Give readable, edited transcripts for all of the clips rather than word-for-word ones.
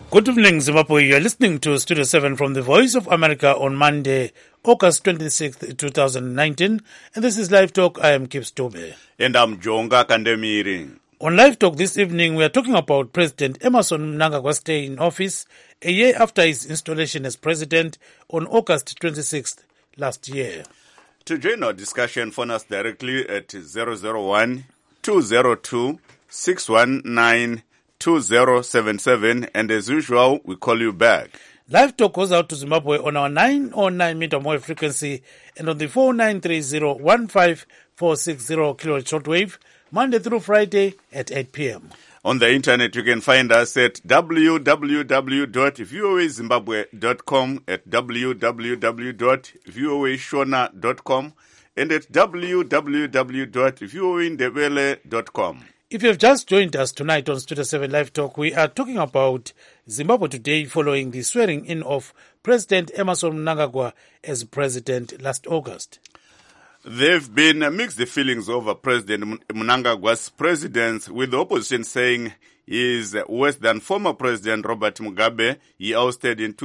Good evening, Zimbabwe. You're listening to Studio 7 from the Voice of America on Monday, August 26th, 2019. And this is Live Talk. I am Gibbs Tobe. And I'm Jonga Kandemiri. On Live Talk this evening, we are talking about President Emmerson Mnangagwa's stay in office a year after his installation as president on August 26th last year. To join our discussion, phone us directly at 001-202-619 2077, and as usual, we call you back. Live Talk goes out to Zimbabwe on our 909 meter wave frequency and on the 4930-15460 kilohertz shortwave, Monday through Friday at 8 p.m. On the internet, you can find us at www.voazimbabwe.com, at www.voashona.com, and at www.voaindebele.com. If you have just joined us tonight on Studio 7 Live Talk, we are talking about Zimbabwe today following the swearing in of President Emmerson Mnangagwa as president last August. There have been mixed feelings over President Mnangagwa's presidency, with the opposition saying he is worse than former President Robert Mugabe. He ousted in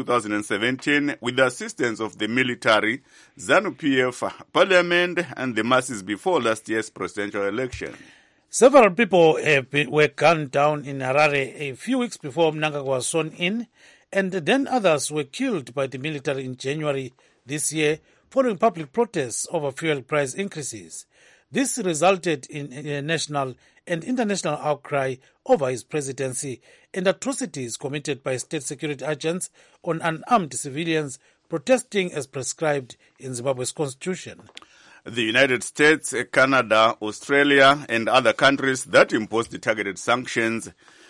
2017 with the assistance of the military, ZANU-PF, parliament, and the masses before last year's presidential election. Several people were gunned down in Harare a few weeks before Mnangagwa was sworn in, and then others were killed by the military in January this year following public protests over fuel price increases. This resulted in a national and international outcry over his presidency and atrocities committed by state security agents on unarmed civilians protesting as prescribed in Zimbabwe's constitution. The United States, Canada, Australia, and other countries that imposed the targeted sanctions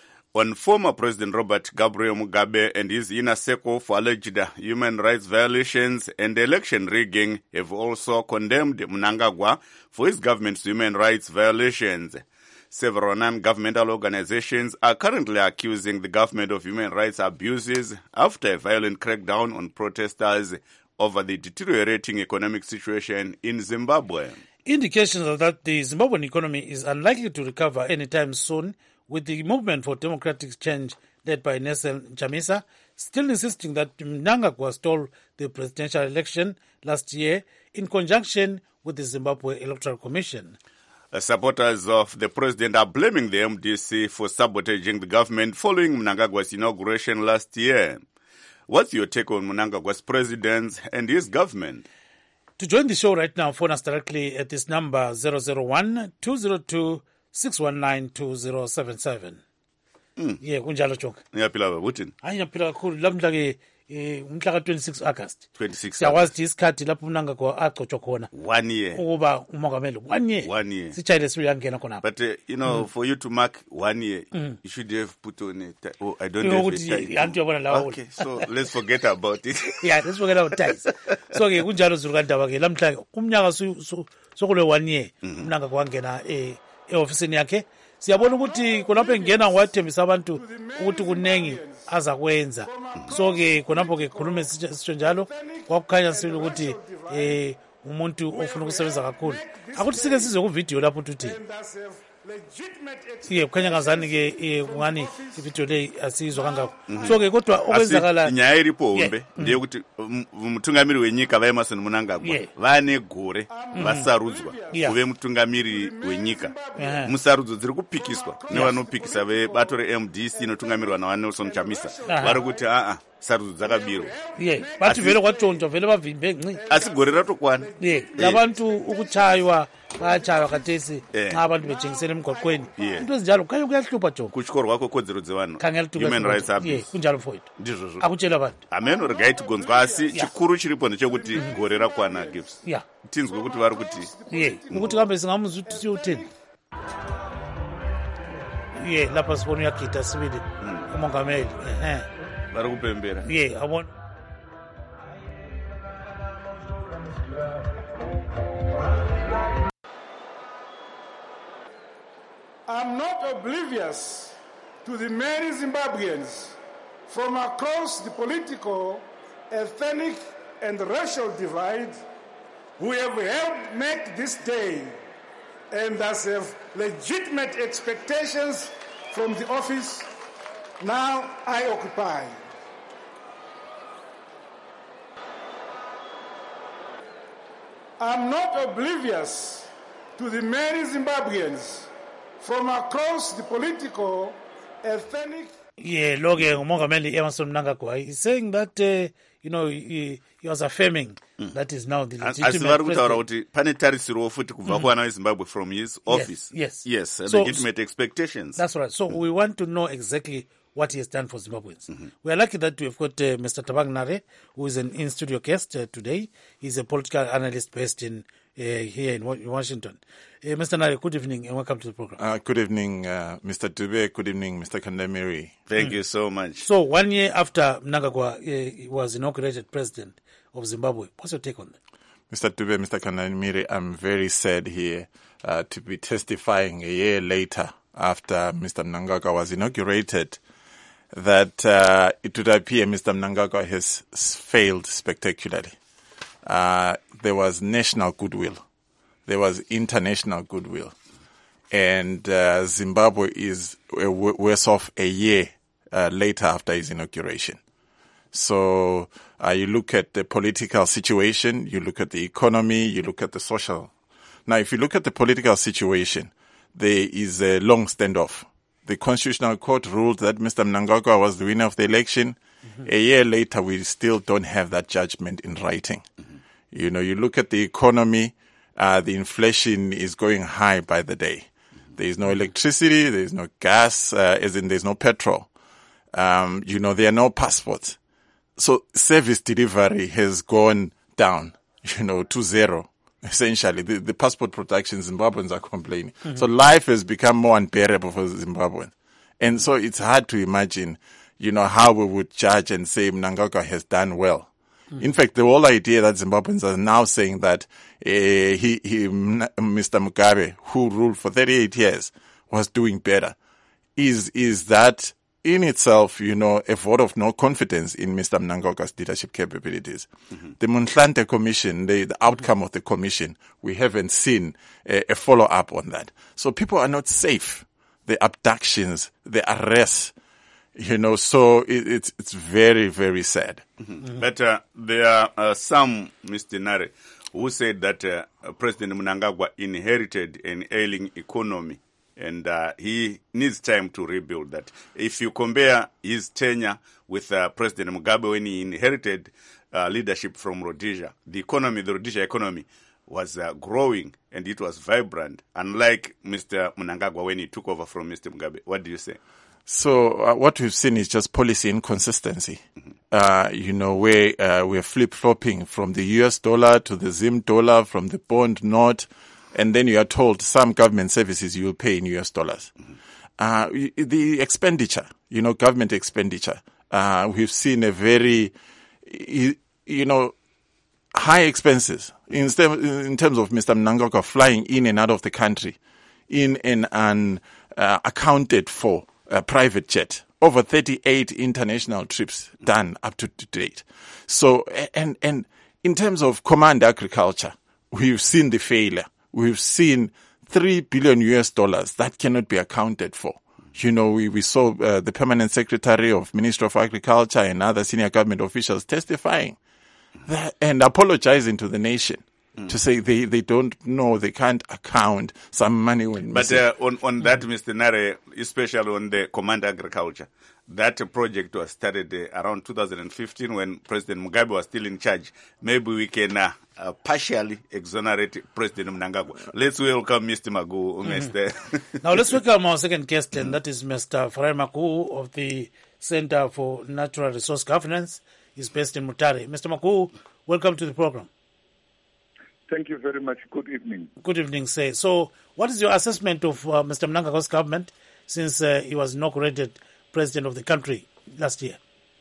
on former President Robert Gabriel Mugabe and his inner circle for alleged human rights violations and election rigging have also condemned Mnangagwa for his government's human rights violations. Several non-governmental organizations are currently accusing the government of human rights abuses after a violent crackdown on protesters over the deteriorating economic situation in Zimbabwe. Indications are that the Zimbabwean economy is unlikely to recover anytime soon, with the Movement for Democratic Change led by Nelson Chamisa still insisting that Mnangagwa stole the presidential election last year in conjunction with the Zimbabwe Electoral Commission. Supporters of the president are blaming the MDC for sabotaging the government following Mnangagwa's inauguration last year. What's your take on Mnangagwa's president and his government? To join the show right now, phone us directly at this number 001-202-619-2077. Yeah, kunjalo jonke. Ngiyaphila baba, uthini? Hayi ngiyaphila kakhulu lamhla ke umhla ka 26 August. 26. Siyawazi isikhathi lapho Mnangagwa agcotshwa khona. 1 year. Ukuba umongameli 1 year. 1 year. Sitshayile siyangena khona. But for you to mark 1 year, you should have put on it. Oh, I don't have it. Okay, so let's forget about it. Yeah, let's forget about ties. So ke kunjalo zulu kandaba ke lamhla umnyaka sokule 1 year Mnangagwa wangena e-ofisini yakhe. Siyabona ukuthi khonapho engena wathembisa abantu ukuthi kunengi azakwenza. So ke khonapho ke khulume sitsho njalo kwakukhanya sile ukuthi umuntu ofuna ukusebenza kakhulu. Akuthi sike sizwe ku video lapho uthi kukhanya ngazani ke kungani ivideo le asizwa kangako. So ke kodwa okwenzakala inyaya iripombe ndiye ukuthi umutungamiri wenyika vaEmmerson Mnangagwa vane gore vasarudzwa kuve mutungamiri wenyika. Musarudzo dziri kupikiswa nevanopikisa vebato reMDC inotungamirwa naNelson Chamisa vari kuti sarudzo dzakabirwa. Bathi vele kwatshontshwa vele bavimbe nci. Asi gore ratokwana. Labantu ukuchaywa bayachaywa khathesi nxa abantu bejengisela emgwaqweni. Into ezinjalo kukhanya kuyahlupha John. Kuchikorwa kwekodzero dzevanhu. Human rights abuse. Kunjalo mfowethu. Ndizvo. Akutshela abantu. Ameno regaiti gonzwa asi chikuru chiripo ndechekuti gore rakwana Gibbs. Tinzwe kuti vari kuti. Ukuthi kambe singamuzwa uthini. Lapha sibona uyagida sibili umongameli. Vari kupembera. Abona. I'm not oblivious to the many Zimbabweans from across the political, ethnic, and racial divide who have helped make this day and thus have legitimate expectations from the office now I occupy. I'm not oblivious to the many Zimbabweans from across the political, ethnic. Yeah, Loge Mongameli Emerson Mnangagwa is saying that he was affirming that is now the legitimate president. Planetarisiro futi kubva kuwana Zimbabwe from his office. Yes. Legitimate expectations. That's right. So we want to know exactly what he has done for Zimbabweans. We are lucky that we've got Mr. Tabang Nare, who is an in-studio guest today. He's a political analyst based in here in Washington. Mr. Nare, good evening and welcome to the program. Good evening, Mr. Dube. Good evening, Mr. Kandamiri. Thank you so much. So 1 year after Mnangagwa was inaugurated president of Zimbabwe, what's your take on that? Mr. Dube, Mr. Kandamiri, I'm very sad here to be testifying a year later after Mr. Mnangagwa was inaugurated that it would appear Mr. Mnangagwa has failed spectacularly. There was national goodwill. There was international goodwill. And Zimbabwe is worse off a year later after his inauguration. So you look at the political situation, you look at the economy, you look at the social. Now, if you look at the political situation, there is a long standoff. The Constitutional Court ruled that Mr. Mnangagwa was the winner of the election. A year later, we still don't have that judgment in writing. You know, you look at the economy, the inflation is going high by the day. There is no electricity, there is no gas, as in there's no petrol. There are no passports. So service delivery has gone down, to zero. Essentially, the passport production, Zimbabweans are complaining. So life has become more unbearable for Zimbabweans. And so it's hard to imagine, how we would judge and say Mnangagwa has done well. In fact, the whole idea that Zimbabweans are now saying that Mr. Mugabe, who ruled for 38 years, was doing better, is that in itself, a vote of no confidence in Mr. Mnangagwa's leadership capabilities. The Motlanthe Commission, the outcome of the commission, we haven't seen a follow-up on that. So people are not safe. The abductions, the arrests, so it's very, very sad. But there are some, Mr. Nare, who said that President Mnangagwa inherited an ailing economy and he needs time to rebuild that. If you compare his tenure with President Mugabe when he inherited leadership from Rhodesia, the Rhodesia economy was growing and it was vibrant, unlike Mr. Mnangagwa when he took over from Mr. Mugabe. What do you say? So what we've seen is just policy inconsistency, where we're flip-flopping from the US dollar to the Zim dollar, from the bond note, and then you are told some government services you will pay in US dollars. The expenditure, government expenditure, we've seen a very, high expenses in terms of Mr. Mnangagwa flying in and out of the country in an accounted for private jet. Over 38 international trips done up to date. So, and in terms of command agriculture, we've seen the failure. We've seen $3 billion that cannot be accounted for. We saw the permanent secretary of Ministry of Agriculture and other senior government officials testifying that, and apologizing to the nation. To say they don't know, they can't account some money when. But on that, Mr. Nare, especially on the command agriculture, that project was started around 2015 when President Mugabe was still in charge. Maybe we can partially exonerate President Mnangagwa. Let's welcome Mr. Magu. Now let's welcome our second guest, and that is Mr. Farai Magu of the Center for Natural Resource Governance. He's based in Mutare. Mr. Magu, welcome to the program. Thank you very much. Good evening. Good evening, sir. So, what is your assessment of Mr. Mnangagwa's government since he was inaugurated president of the country last year?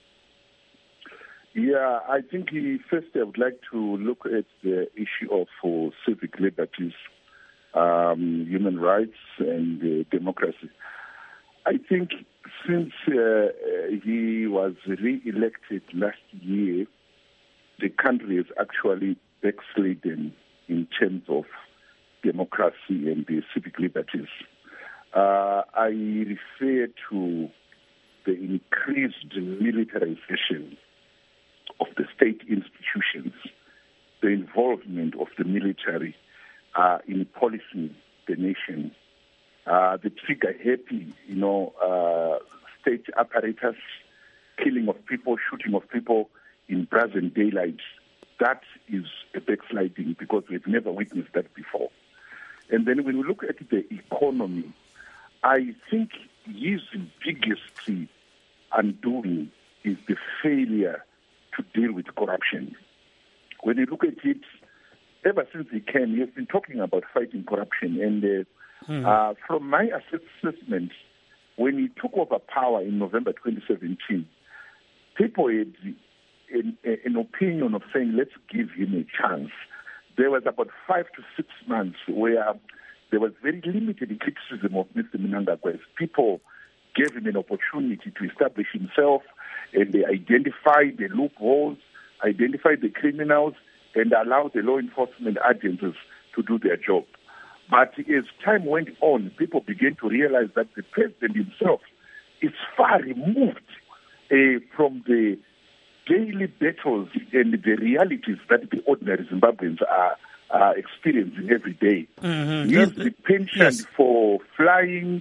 Yeah, I think first I would like to look at the issue of civic liberties, human rights, and democracy. I think since he was re-elected last year, the country has actually backslidden in terms of democracy and the civic liberties. I refer to the increased militarization of the state institutions, the involvement of the military in policing the nation, the trigger-happy, state apparatus, killing of people, shooting of people in present daylight, that is a backsliding because we've never witnessed that before. And then when we look at the economy, I think his biggest undoing is the failure to deal with corruption. When you look at it, ever since he came, he has been talking about fighting corruption. And from my assessment, when he took over power in November 2017, people had an opinion of saying, let's give him a chance. There was about 5 to 6 months where there was very limited criticism of Mr. Mnangagwa. People gave him an opportunity to establish himself, and they identified the loopholes, identified the criminals, and allowed the law enforcement agencies to do their job. But as time went on, people began to realize that the president himself is far removed from the daily battles and the realities that the ordinary Zimbabweans are experiencing every day. Mm-hmm. His penchant for flying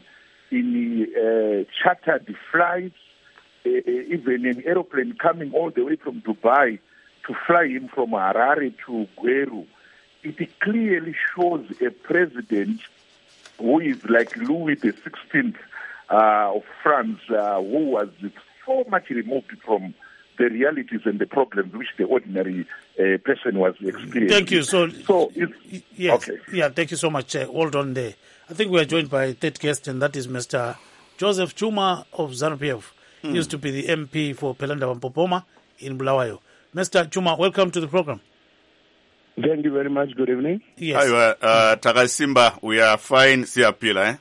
in chartered flights, even an aeroplane coming all the way from Dubai to fly him from Harare to Gweru, it clearly shows a president who is like Louis XVI of France, who was so much removed from the realities and the problems which the ordinary person was experiencing. Thank you. Yes. Okay. Yeah, thank you so much. Hold on there. I think we are joined by a third guest, and that is Mr. Joseph Chuma of ZANU-PF. He used to be the MP for Pelanda Wampopoma in Bulawayo. Mr. Chuma, welcome to the program. Thank you very much. Good evening. Yes. Hi, Takasimba, we are fine. Siyapila,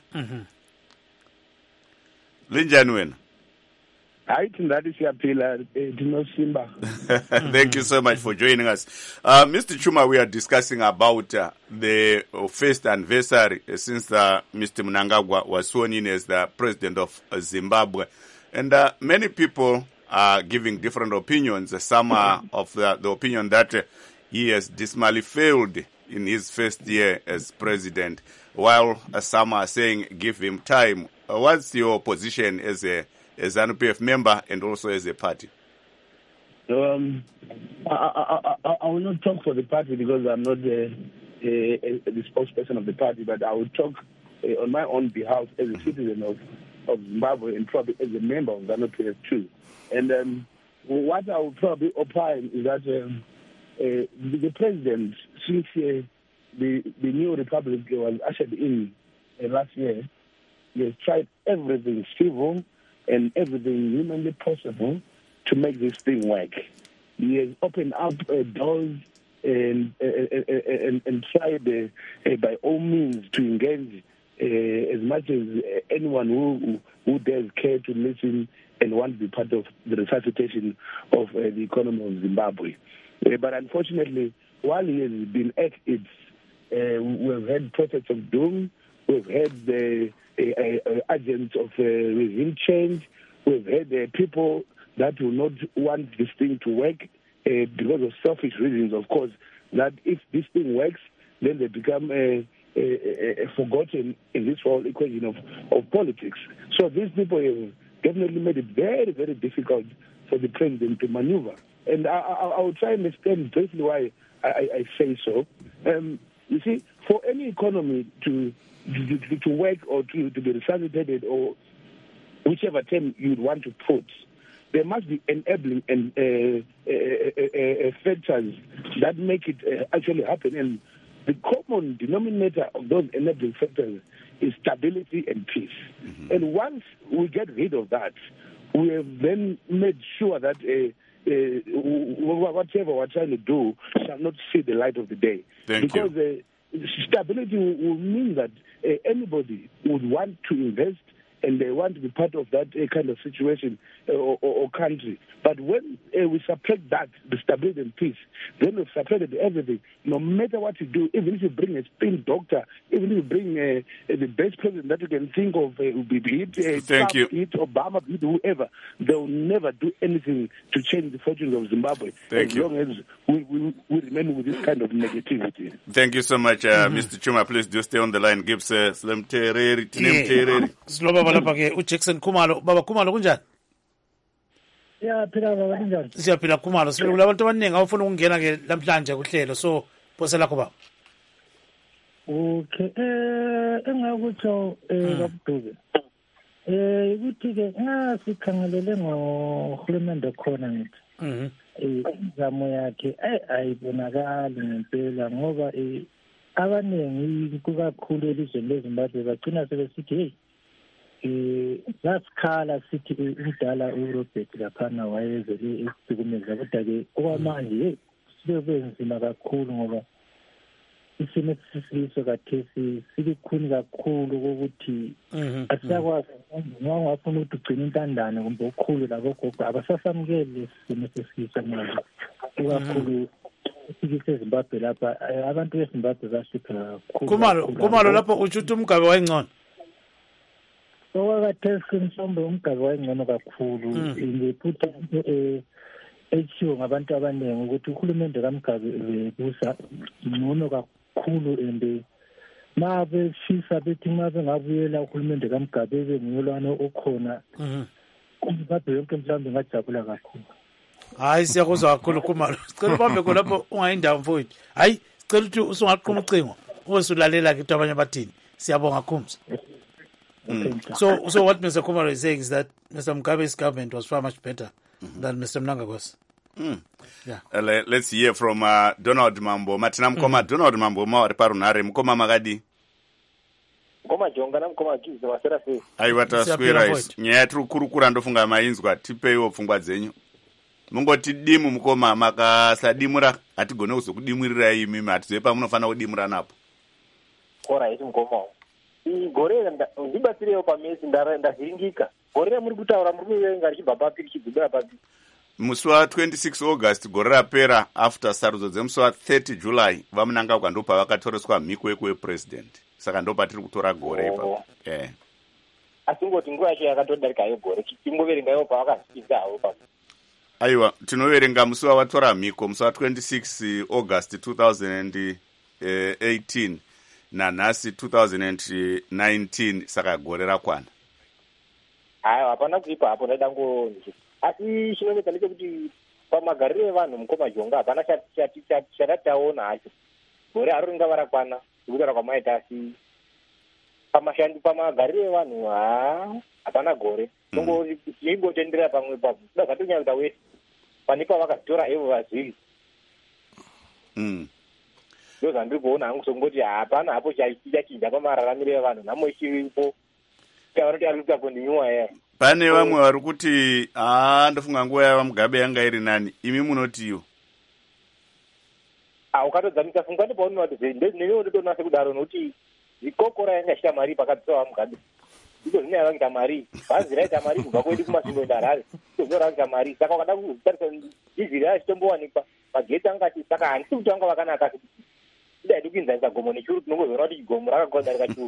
Linjani wena? I think that is Siyapila, Dino Simba. Thank you so much for joining us. Mr. Chuma, we are discussing about the first anniversary since Mr. Mnangagwa was sworn in as the president of Zimbabwe. And many people are giving different opinions. Some are of the opinion that he has dismally failed in his first year as president, while some are saying give him time. What's your position as a ZANU-PF member and also as a party? I will not talk for the party because I'm not the spokesperson of the party, but I will talk on my own behalf as a citizen of Zimbabwe and probably as a member of ZANU-PF too. And what I will probably opine is that the president, since the new republic was ushered in last year, he has tried everything civil and everything humanly possible to make this thing work. He has opened up doors and tried by all means to engage as much as anyone who does care to listen and want to be part of the resuscitation of the economy of Zimbabwe. But unfortunately, while he has been at it, we've had prophets of doom, we've had the agents of regime change, we've had people that will not want this thing to work because of selfish reasons, of course, that if this thing works, then they become forgotten in this whole equation of politics. So these people have definitely made it very, very difficult for the president to maneuver. And I will try and explain briefly why I say so. You see, for any economy to work or to be resuscitated or whichever term you'd want to put, there must be enabling and factors that make it actually happen. And the common denominator of those enabling factors is stability and peace. Mm-hmm. And once we get rid of that, we have then made sure that whatever we're trying to do shall not see the light of the day. Because stability will mean that anybody would want to invest and they want to be part of that kind of situation or country. But when we subtract that, the stability and peace, then we've subtracted everything. No matter what you do, even if you bring a spin doctor, even if you bring the best president that you can think of, Thank you. Hit Obama, hit whoever, they will never do anything to change the fortunes of Zimbabwe as long as we remain with this kind of negativity. Thank you so much, Mr. Chuma. Please do stay on the line. Gibbs Slim Tereri, Tinem Tereri. Sloba balapha ke uJackson Khumalo. Baba Khumalo kunjani? Yeah, phila baba kunjani? Siyaphila Khumalo. Sibele kulabantu abaningi awufuna ukungena ke namhlanje kuhlelo. So phose lakho baba. Okay, engakutsho kaBduze. Ukuthi ke ngasikhangelele ngohulumende khona ngithi. Izamo yakhe ayibonakali ngempela ngoba abaningi kukakhulu elizweni leZimbabwe bagcina sebesithi lasikhala sithi umdala uRobert laphana wayezele isikumenza kodwa ke okwamanje sibe nzima kakhulu ngoba isimo sisiso kathesi silikhuni kakhulu ukuthi asiyakwazi ngawafuna ukuthi ugcine intandane kumbe ukhulu labogogo abasasamukeli isimo sisiso manje kakhulu sikise Zimbabwe lapha abantu beZimbabwe bahlupha kakhulu. Khumalo lapho uthi umgabe wayengcono. Okwakathesi mhlawumbe umgabe wayengcono kakhulu ngiphutha echiwo ngabantu abaningi ukuthi uhulumende kaMgabe busa ngcono kakhulu and mabefisa bethi mabengabuyela uhulumende kaMgabe bengiyolwana okhona Zimbabwe yonke mhlawumbe ngajabula kakhulu. Hayi siyakuzwa kakhulu Khumalo. Sicela ubambe khona lapho ungayindawo mfowethu. Hayi sicela ukuthi usungaqhuma ucingo usulalela ke abanye bathini. Siyabonga Khumza. So what Mr. Khumalo is saying is that Mr. Mugabe's government was far much better than Mr. Mnangagwa's. Yeah. Let's hear from Donald Mambo. Matina mkoma Donald Mambo uri parunhare mukoma makadi. Mukoma jonga na mukoma kizi wasera sei. Aiwa taswera isi. Nyaya tiri kurukura ndofunga mainzwa tipeiwo pfungwa dzenyu. Mungoti dimu mukoma makasadimura hatigone kuzokudimurira imi hatizoe pamunofanira kudimura napo. Alright mukoma. Gore ndibatsirewo pamesi ndavhiringika. Gore muri kutaura muri kuverenga richibva papi richigubira papi. Musi wa26 August gore rapera after sarudzo dzemusi wa30 July vamunangagwa ndopa vakatoreswa mhiko yekuwepresident. Saka ndopa tiri kutora gore ipapo. Asi ngoti nguva yacho yakatodarikayo gore tingoverengayo pavakazvizawo papi. Aiwa tinoverenga musi wavatora mhiko musi wa26 August 2018 nanhasi 2019 saka gore rakwana. Aiwa hapana kuipa hapo ndaida ngonje. Asi chinoita ndechekuti pamagariro evanhu mukoma jonga hapana chatataona hacho. Gore haro ringava rakwana kutaura kwamaita asi pamagariro evanhu hapana gore. Ingotenderera pamwe papo kuda zvatonyauta wese pane pavakatora evo vazviri. Ndo zvandiri kuona hangu songoti hapana hapo chachinja pamararamiro evanhu nhamo ichiripo tavanoti arikuita kondinyuwa here. Pane vamwe vari kuti ndofunga nguva yava Mugabe yanga iri nani, imi munotiyo? Ukatodzamisa funga ndipaunoati ndinenge ndotonase kudaro nokuti zvikokora yanga chita mari pakadziswa Mugabe. Ndiko zvine yavakuita mari. Bhazi raita mari kubva kwedu kumasvingo ndarare. Ndiko zvino rakuita mari. Saka ukada kutarisa dhiziri rachitombowanikwa magetsi angati saka handisi kuti vanga vakanaka kuti idai kuinzanisa gomo nechuru tinongoziona kuti gomo rakagodarika churu.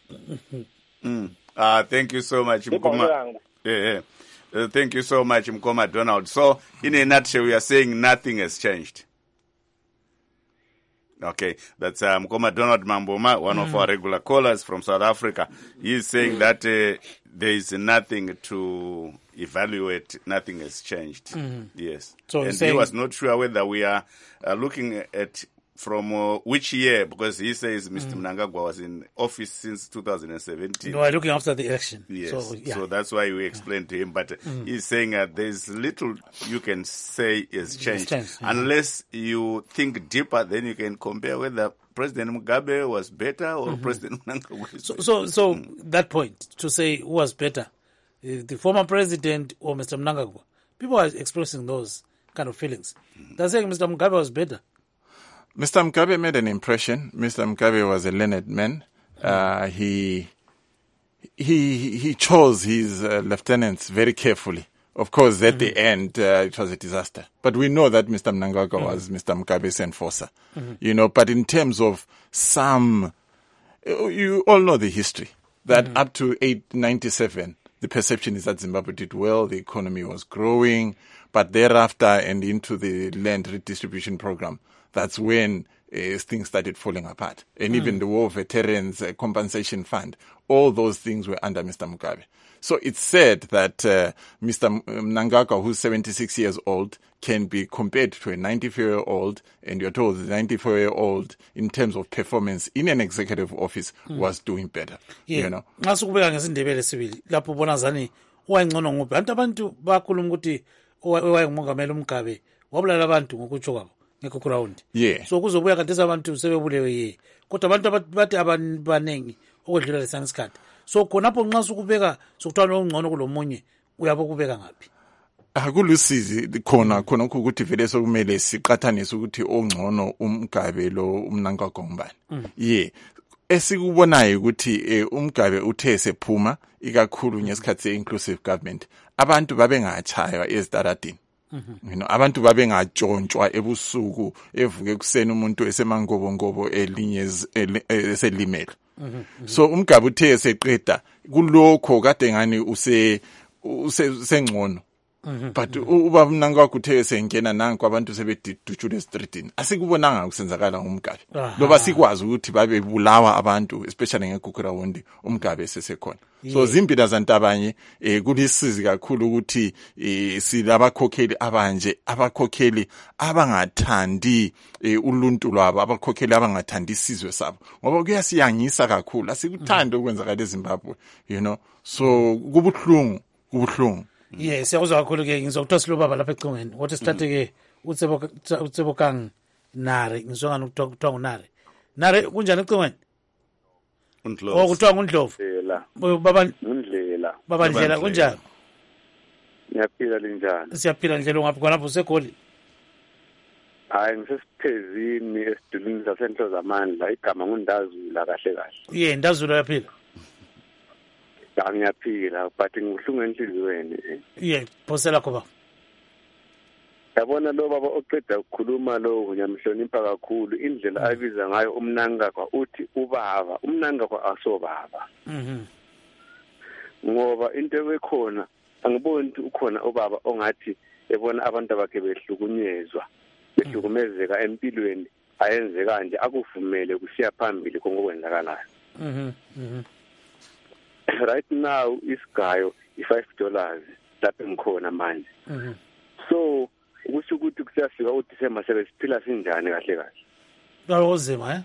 Thank you so much, Mukoma. Thank you so much, Mukoma Donald. So, in a nutshell, we are saying nothing has changed. Okay, that's Mukoma Donald Mamboma, one of our regular callers from South Africa. He is saying that there is nothing to evaluate, nothing has changed. Yes. So and he was not sure whether we are looking at from which year, because he says Mr. Mnangagwa was in office since 2017. No, we're looking after the election. Yes, so that's why we explained to him. But he's saying there's little you can say has changed. Unless you think deeper, then you can compare whether President Mugabe was better or President Mnangagwa was better. So that point, to say who was better, the former president or Mr. Mnangagwa, people are expressing those kind of feelings. They're saying Mr. Mugabe was better. Mr. Mugabe made an impression. Mr. Mugabe was a learned man. He chose his lieutenants very carefully Of course, at the end, it was a disaster. But we know that Mr. Mnangagwa was Mr. Mugabe's enforcer. You know, but in terms of some, you all know the history, that up to 1997, the perception is that Zimbabwe did well, the economy was growing, but thereafter and into the land redistribution program, that's when things started falling apart. And even the War Veterans Compensation Fund, all those things were under Mr. Mugabe. So it's said that Mr. Mnangagwa, who's 76 years old, can be compared to a 94-year-old, and you're told the 94-year-old, in terms of performance in an executive office, was doing better. Yeah. You know? Ngasukubeka ngesindebele sibili lapho ubona zani owayengcono nguphi abantu bakhuluma ukuthi owayengumongameli uMgabe wabulala abantu ngokutsho kwabo ngekho Yeah. so kuzobuya kanti abantu sebebulewe kodwa abantu bathi abaningi okwedlula lesana isikhathi so khonapho nxa sukubeka sokuthiwa ongcono kulomunye uyabo kubeka ngaphi akulusizi khona ukuthi vele sokumele siqathanise ukuthi ongcono uMgabe lo uMnangagwa ngombani esikubonayo ukuthi uMgabe uthe sephuma ikakhulu ngesikhathi se-inclusive government abantu babengachaywa ezitaradini. You know, abantu babengatshontshwa ebusuku evuke kuseni umuntu esemangobongobo elinye eselimele. So uMgabe uthe seqeda kulokho kade ngani usengcono. But uba Mnangagwa uthe sengena nanku abantu sebedujula estreetini asikubonanga kusenzakala uMgabe loba sikwazi ukuthi babebulawa abantu especially ngeGugurawundi uMgabe sesekhona. So zimpila zantabanye kulisizi kakhulu ukuthi silabakhokheli abanje abakhokheli abangathandi uluntu lwabo abakhokheli abangathandi isizwe sabo ngoba kuyasiyangisa kakhulu asikuthanda ukwenzakala eZimbabwe you know so kubuhlungu. Yes, siyakuzwa kakhulu ke ngizokuthola silobaba lapha ecingweni. What strategi ke uTsebokang Nare ngizwa ngani kuthiwa nguNare. Nare kunjani ecingweni? Undlovu. Kuthiwa nguNdlovu. Baba Undlela. Baba Ndlela kunjani? Ngiyaphila linjani? Siyaphila Ndlela ngapha khona useGoli. Hayi ngisesiphezini esidulini sasenhlo zamandla igama ngundazula kahle. Ndazula yaphila. Ngiyaphila but ngibuhlungu enhliziyweni. Phosela khoba. Yabona lo baba oqeda ukukhuluma lo ngiyamhlonipha kakhulu indlela abiza ngayo uMnangagwa uthi ubaba uMnangagwa asobaba. Ngoba into ekhona angiboni ukuthi ukhona ubaba ongathi ebona abantu bakhe behlukumezeka empilweni ayenze kanje akuvumele kusiya phambili kongokwenzakalayo. Right now isigayo $5 lapho ngikhona manje. So kusho ukuthi kusiyafika uDisemba sebesiphila sinjani kahle. Awuzima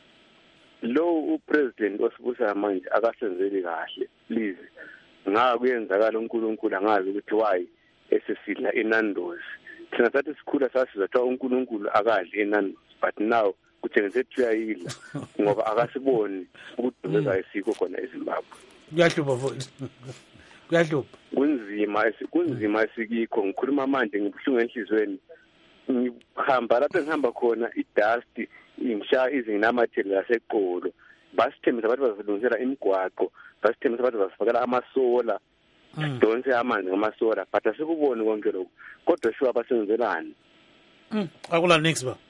Lo upresident osibusa manje akasenzeli kahle please. Ngakuyenzakala uNkulunkulu angazi ukuthi why esesidla inandozi. Thina sathi sikhula sasiza ukuthi uNkulunkulu akadli inandozi but now kuthengise tuyayidla ngoba akasiboni ukudubeka isiko khona eZimbabwe. Kuyahlupa futhi. Kuyahlupa. Kunzima esikikho ngikhuluma manje ngibuhlungu enhlizweni. Ngihamba lapho engihamba khona idust ingisha izinamatheli laseqolo. Basithembisa abantu bazilungisela imigwaqo, basithembisa abantu bazifakela amasola. Donse amanzi ngamasola but asikuboni konke lokho. Kodwa sho abasenzelani. Akula next ba.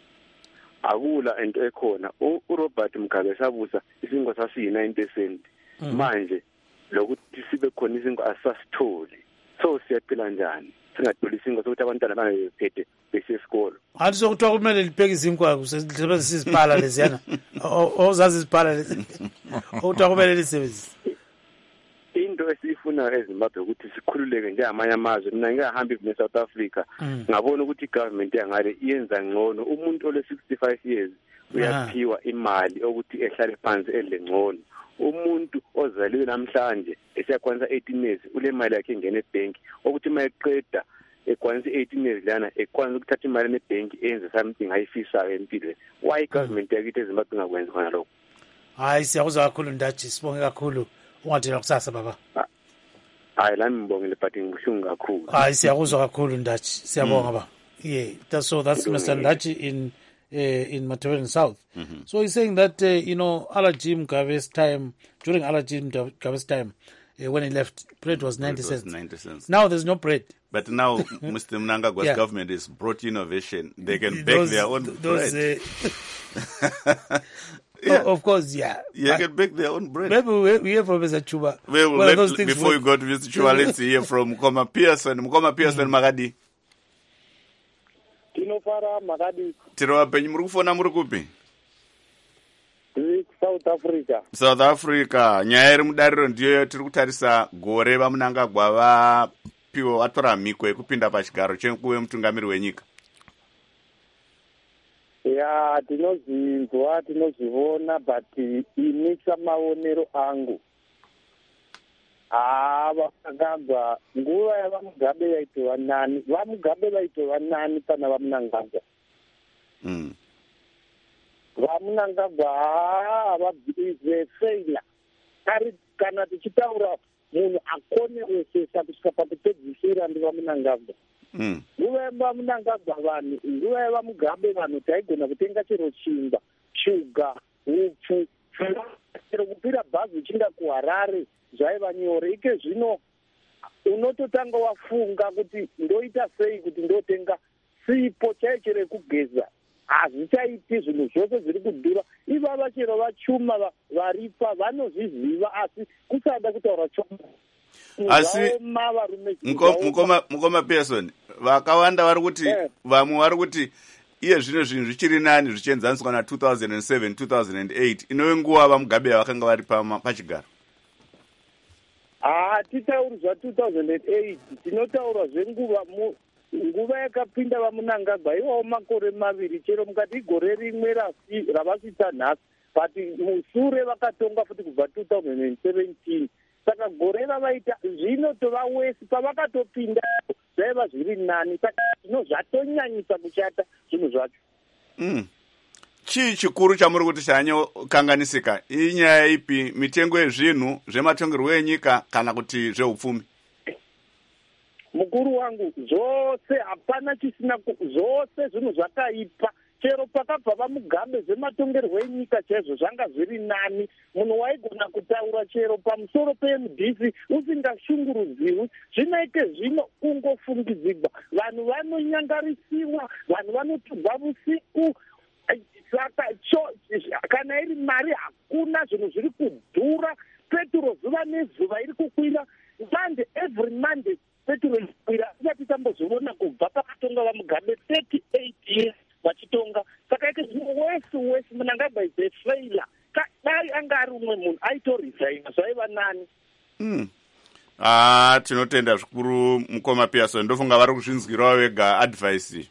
Akula into ekhona. uRobert Mugabe sabusa isingo sasiyi 9%. Manje lokuthi sibe khona izinto asasitholi so siyaphila njani singadoli izinto sokuthi abantwana bangephethe besesikolo hayi sokuthiwa kumele libheke izinkwa kusebenzisa iziphala leziyana ozazi iziphala lezi ukuthiwa kumele lisebenzise into esifuna eZimbabwe ukuthi sikhululeke njengamanye amazwe mina ngiyahambi neSouth Africa ngabona ukuthi igovernment yangale iyenza ngcono umuntu ole 65 years uyaphiwa imali ukuthi ehlale phansi edle ngcono. Umuntu ozaliwe namhlanje esiyakwanisa 18 years ule mali yakhe ingene ebank ukuthi mayeqeda ekwanisa 18 years lana ekwanisa ukuthatha imali nebank enze something ayifisayo empilweni. Why government yakithi eZimbabwe ingakwenza khona lokho? Hayi siyakuzwa kakhulu Ndachi sibonge kakhulu ungathela kusasa baba. Hayi lami ngibongile but ngibuhlungu kakhulu. Hayi siyakuzwa kakhulu Ndachi siyabonga baba. That's Mr. Ndachi in Matebele South. So he's saying that, Alaji Mugabe's time, during Alaji Mugabe's time, when he left. Bread was 90 It was cents. 90 cents. Now there's no bread. But now Mr. Mnangagwa's Yeah. government has brought innovation. They can bake their own bread. Yeah. Of course, yeah. You can bake their own bread. Maybe we hear from Mr. Chuba. Well, those things before work? you go to Mr. Chua, let's hear from Mukoma Pearson. Mukoma Pearson, Magadi. Tinofara Magadi, Tiro penyu muri kufona muri kupi? South Africa. South Africa. Nyaya iri mudariro ndiyo tiri kutarisa gore vaMnangagwa vapiwa vatora mhiko yekupinda pachigaro chekuve mutungamiri wenyika. Ya, tinozinzwa, tinozviona, but ini samaonero angu. VaMnangagwa, nguva yavaMugabe yaitova nani, vaMugabe vaitova nani pana vaMnangagwa. VaMnangagwa havabvirize failure. Kana tichitaura munhu akoneresesa kusvika pakupedzisira ndivaMnangagwa. Nguva yavaMnangagwa vanhu, nguva yavaMugabe vanhu taigona kutenga chero chingwa, shuga, upfu, chero kupira bhazi uchienda kuHarare zvaiva nyore. Ike zvino unototanga wafunga kuti ndoita sei kuti ndotenga sipo chaichero yekugeza. Hazvichaiti zvinhu zvose zviri kudhura. Ivava chero vachuma varipa vanozviziva, asi kusada kutaura choma. Asi Mukoma Pearson, vakawanda vari kuti vamwe vari kuti iye zvino zvinhu zvichiri nani zvichienzaniswa na 2007 2008 inove nguva vaMugabe vakanga vari pachigaro. Hatitauri zva2008, tinotaura nguva yakapinda vaMnangagwa iwawo makore maviri, chero mukati igore rimwe ravasvitsa nhasi, but mushure vakatonga futi kubva 2017. Saka gore ravaita zvino tova wesi pavakatopinda zvaiva zviri nani, saka zvino zvatonyanyisa kushata zvinhu zvacho. Chii chikuru chamuri kuti chanyokanganisika? Inyaya ipi? Mitengo yezvinhu zvematongerwo enyika kana kuti zveupfumi? Mukuru wangu, zvose hapana chisina, zvose zvinhu zvakaipa. Chero pakabva vaMugabe zvematongerwo enyika chaizvo zvanga zviri nani. Munhu waigona kutaura chero pamusoro peMDC usingashungurudziwi. Zvinoite zvino kungofungidzigwa. Vanhu vanonyangarisiwa, vanhu vanoturwa usiku. Saka kana iri mari hakuna, zvinhu zviri kudhura. Petro zuva nezuva iri kukwira. Monday, every Monday petro irikwira. Isati tambozviona kubva pakatonga vaMugabe 38 years vachitonga. Saka ike zvino wese Mnangagwa is a failure. Dai anga ari umwe munhu aitoresigna zvaiva nani. Tinotenda zvikuru Mukoma Pearson. Ndofunga vari kuzvinzwirawo vega advice.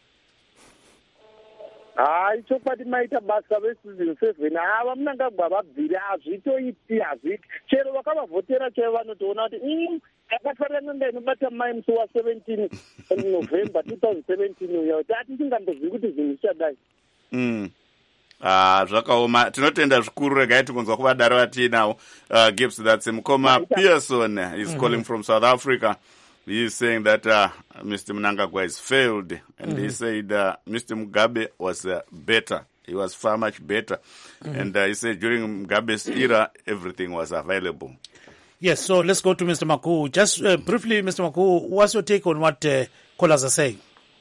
Chokwadi maita basa veseason 7. VaMnangagwa vabviri hazvitoiti. Chero vakavavhotera chaivo vanotoona kuti akafanana ndainobata mai musi wa17 November 2017 uya kuti hatisingambozivi kuti zvinhu zvichadai. Zvakaoma. Tinotenda zvikuru. Regai tikunzwa kuvadaro vatinawo. Gibbs, that's Mukoma Pearson. He's calling from South Africa. He is saying that Mr. Mnangagwa has failed, and he said Mr. Mugabe was better. He was far much better. And he said during Mugabe's era, everything was available. Yes, so let's go to Mr. Makuu. Just briefly, Mr. Makuu, what's your take on what callers are saying?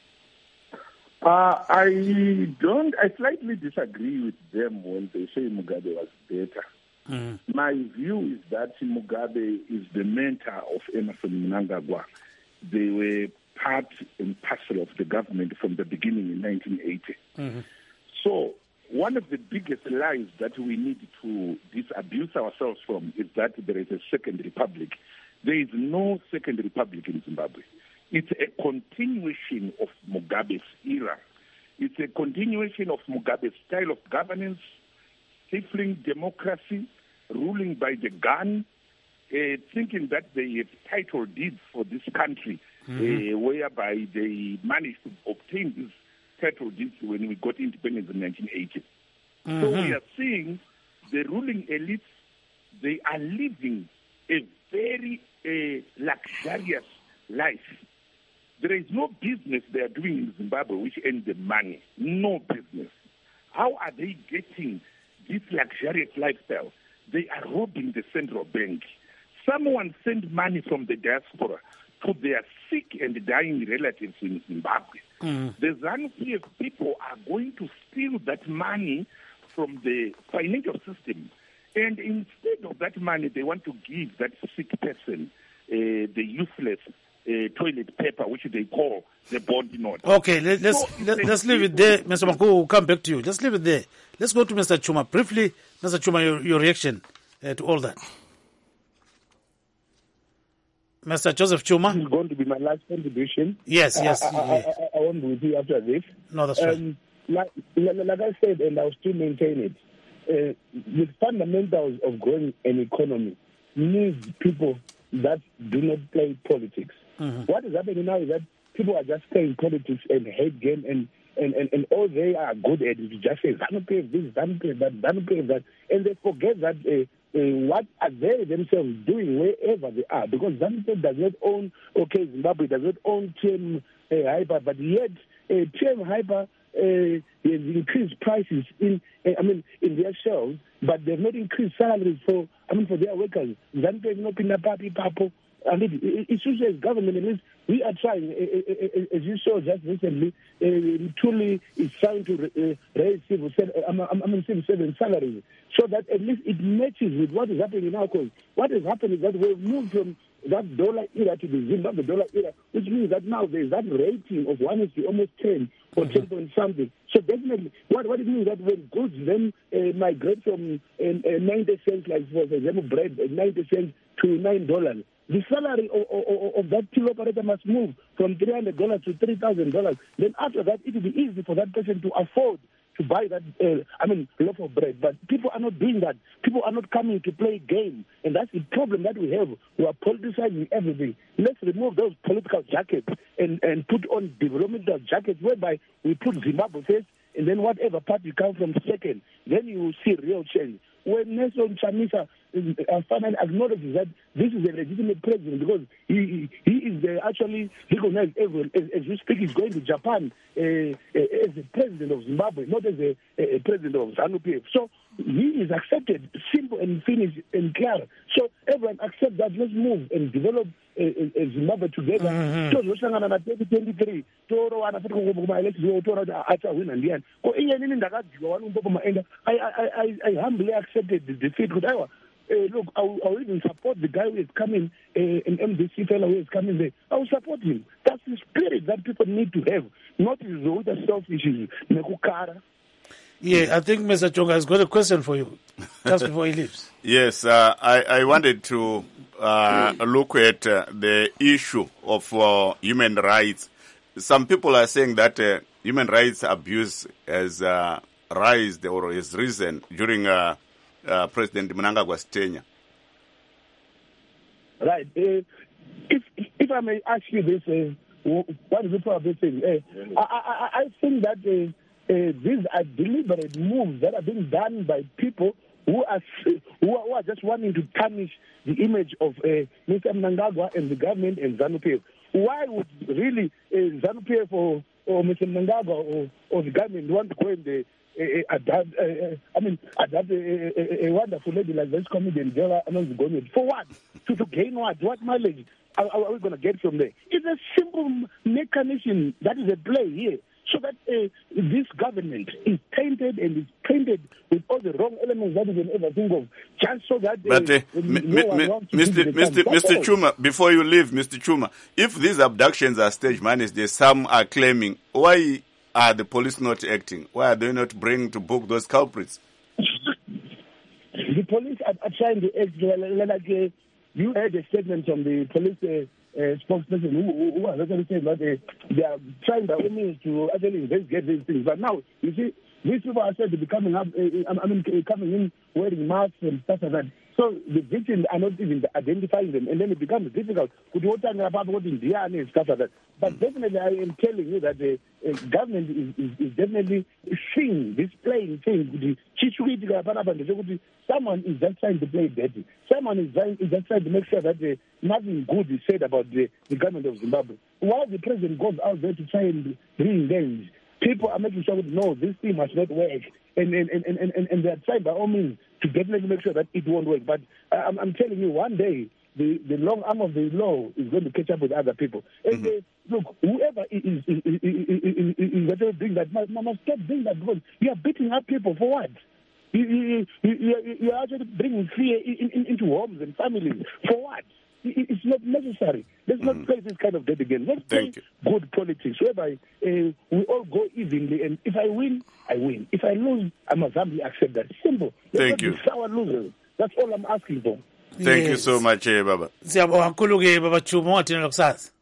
I slightly disagree with them when they say Mugabe was better. My view is that Mugabe is the mentor of Emmerson Mnangagwa. They were part and parcel of the government from the beginning in 1980. So one of the biggest lies that we need to disabuse ourselves from is that there is a second republic. There is no second republic in Zimbabwe. It's a continuation of Mugabe's era. It's a continuation of Mugabe's style of governance, stifling democracy, ruling by the gun, thinking that they have title deeds for this country, whereby they managed to obtain these title deeds when we got independence in 1980. So we are seeing the ruling elites, they are living a very luxurious life. There is no business they are doing in Zimbabwe which earns them money. No business. How are they getting this luxurious lifestyle? They are robbing the central bank, someone sent money from the diaspora to their sick and dying relatives in Zimbabwe, the ZANU-PF people are going to steal that money from the financial system. And instead of that money, they want to give that sick person the useless toilet paper, which they call the bond note. Okay, let's leave it there. Mr. Manku, we'll come back to you. Let's leave it there. Let's go to Mr. Chuma. Briefly, Mr. Chuma, your reaction to all that. Mr. Joseph Chuma? This is going to be my last contribution. Yes. I won't be with you after this. No, that's right. Like I said, and I'll still maintain it, the fundamentals of growing an economy needs people that do not play politics. What is happening now is that people are just playing politics and hate game, and all they are good at is just say, ZANU-PF this, ZANU-PF that, ZANU-PF that, and they forget that what are they themselves doing wherever they are, because ZANU-PF does not own, Zimbabwe does not own TM Hyper, but yet TM Hyper has increased prices in their shelves, but they've not increased salaries for their workers. ZANU-PF not in the party, papo. And it's usually as government, at least we are trying, as you saw just recently, Tuli is trying to raise civil servant salaries so that at least it matches with what is happening now. Because what has happened is that we've moved from that dollar era to the Zimbabwe dollar era, which means that now there's that rating of 1 to almost 10 or 10 point something. So definitely, what it means that when goods then migrate from 90 cents, like for example bread, 90 cents to $9, the salary of that till operator must move from $300 to $3,000. Then after that, it will be easy for that person to afford to buy that, loaf of bread. But people are not doing that. People are not coming to play game. And that's the problem that we have. We are politicizing everything. Let's remove those political jackets and put on developmental jackets whereby we put Zimbabwe first and then whatever party comes from second. Then you will see real change. When Nelson Chamisa finally acknowledges that this is a legitimate president, because he is actually recognized as we speak, he's going to Japan as the president of Zimbabwe, not as a president of ZANU-PF. So he is accepted, simple and finished and clear. So everyone accept that. Let's move and develop Zimbabwe together. So 2023 toro ana futhi kuma election toro acha win and then ko iye ndakadliwa wani umboko maenga I humbly accepted the defeat. Look, I'll even support the guy who is coming, an MDC fellow who is coming there. I will support him. That's the spirit that people need to have, not the selfish nekukara. Yeah, I think Mr. Chonga has got a question for you just before he leaves. Yes, I wanted to look at the issue of human rights. Some people are saying that human rights abuse has risen or has risen during President Mnangagwa's tenure. Right. If I may ask you this, what is the problem? I think that these are deliberate moves that are being done by people who are just wanting to tarnish the image of Mr. Mnangagwa and the government and ZANU-PF. Why would really ZANU-PF or Mr. Mnangagwa or the government want to go in adapt a wonderful lady like this comedian Jola Anonzi for what? To gain what? What mileage are we going to get from there? It's a simple mechanism that is at play here. So that this government is tainted and is painted with all the wrong elements that you can ever think of, just so that Mr. Chuma, before you leave, Mr. Chuma, if these abductions are stage managed, some are claiming, why are the police not acting? Why are they not bringing to book those culprits? The police are trying to act like you heard a statement from the police spokesperson who was actually saying that they are trying by all means to actually investigate these things. But now, you see, these people are said to be coming up, coming in wearing masks and stuff like that. So the victims are not even identifying them, and then it becomes difficult. Could you talk about what in DNA and stuff like that? But definitely, I am telling you that the government is definitely seeing this playing thing. Someone is just trying to play dirty. Someone is just trying to make sure that nothing good is said about the government of Zimbabwe. While the president goes out there to try and re-engage, people are making sure that no, this thing must not work, and they are trying by all means to definitely make sure that it won't work. But I'm telling you, one day the long arm of the law is going to catch up with other people. And look, whoever is doing that must stop doing that, because you are beating up people for what? You are actually bringing fear into homes and families for what? It's not necessary. Let's not play this kind of game again. Let's play good politics, whereby we all go evenly. And if I win, I win. If I lose, I must humbly accept that. Simple. Thank you. Sour losers. That's all I'm asking for. Thank you so much, Baba. Siyabonga kakhulu ke Baba Chuma wathina lokusasa.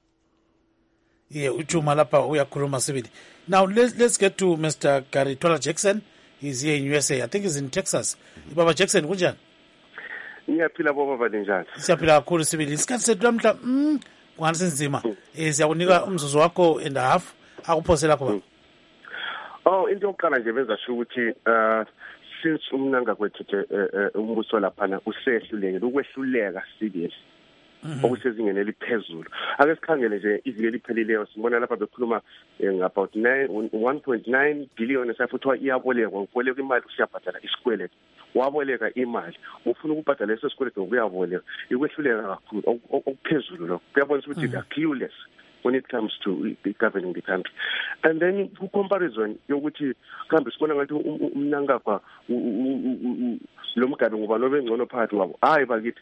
Uchuma lapha uyakhuluma sibili. Now let's get to Mr. Garitola Jackson. He's here in USA. I think he's in Texas. Baba Jackson, kunjani? Ngiyaphila baba njani? Siyaphila kakhulu sibili. Isikhathi sethu lamhla kungani sinzima. Siyakunika umzuzu wakho and a half akuphosela khona. Into yokuqala nje benzasho ukuthi since umnanga kwethu umbuso laphana usehlulekile ukwehluleka serious okusezingeni eliphezulu. Ake sikhangele nje iviki elipheleleyo sibona lapha bekhuluma about 1.9 billion esafuthiwa iyabolekwa ukuboleka imali usiyabhadala isikweletu. Waboleka imali ufuna ukubhadala leso sikweletu ngokuyaboleka ikwehluleka kakhulu okuphezulu lokho. Kuyabonisa ukuthi they are clueless when it comes to governing the country. And then comparison yokuthi kambe sibona ngathi umnangagwa lo Mugabe ngoba lobe ngcono phakathi wabo. Hayi bakithi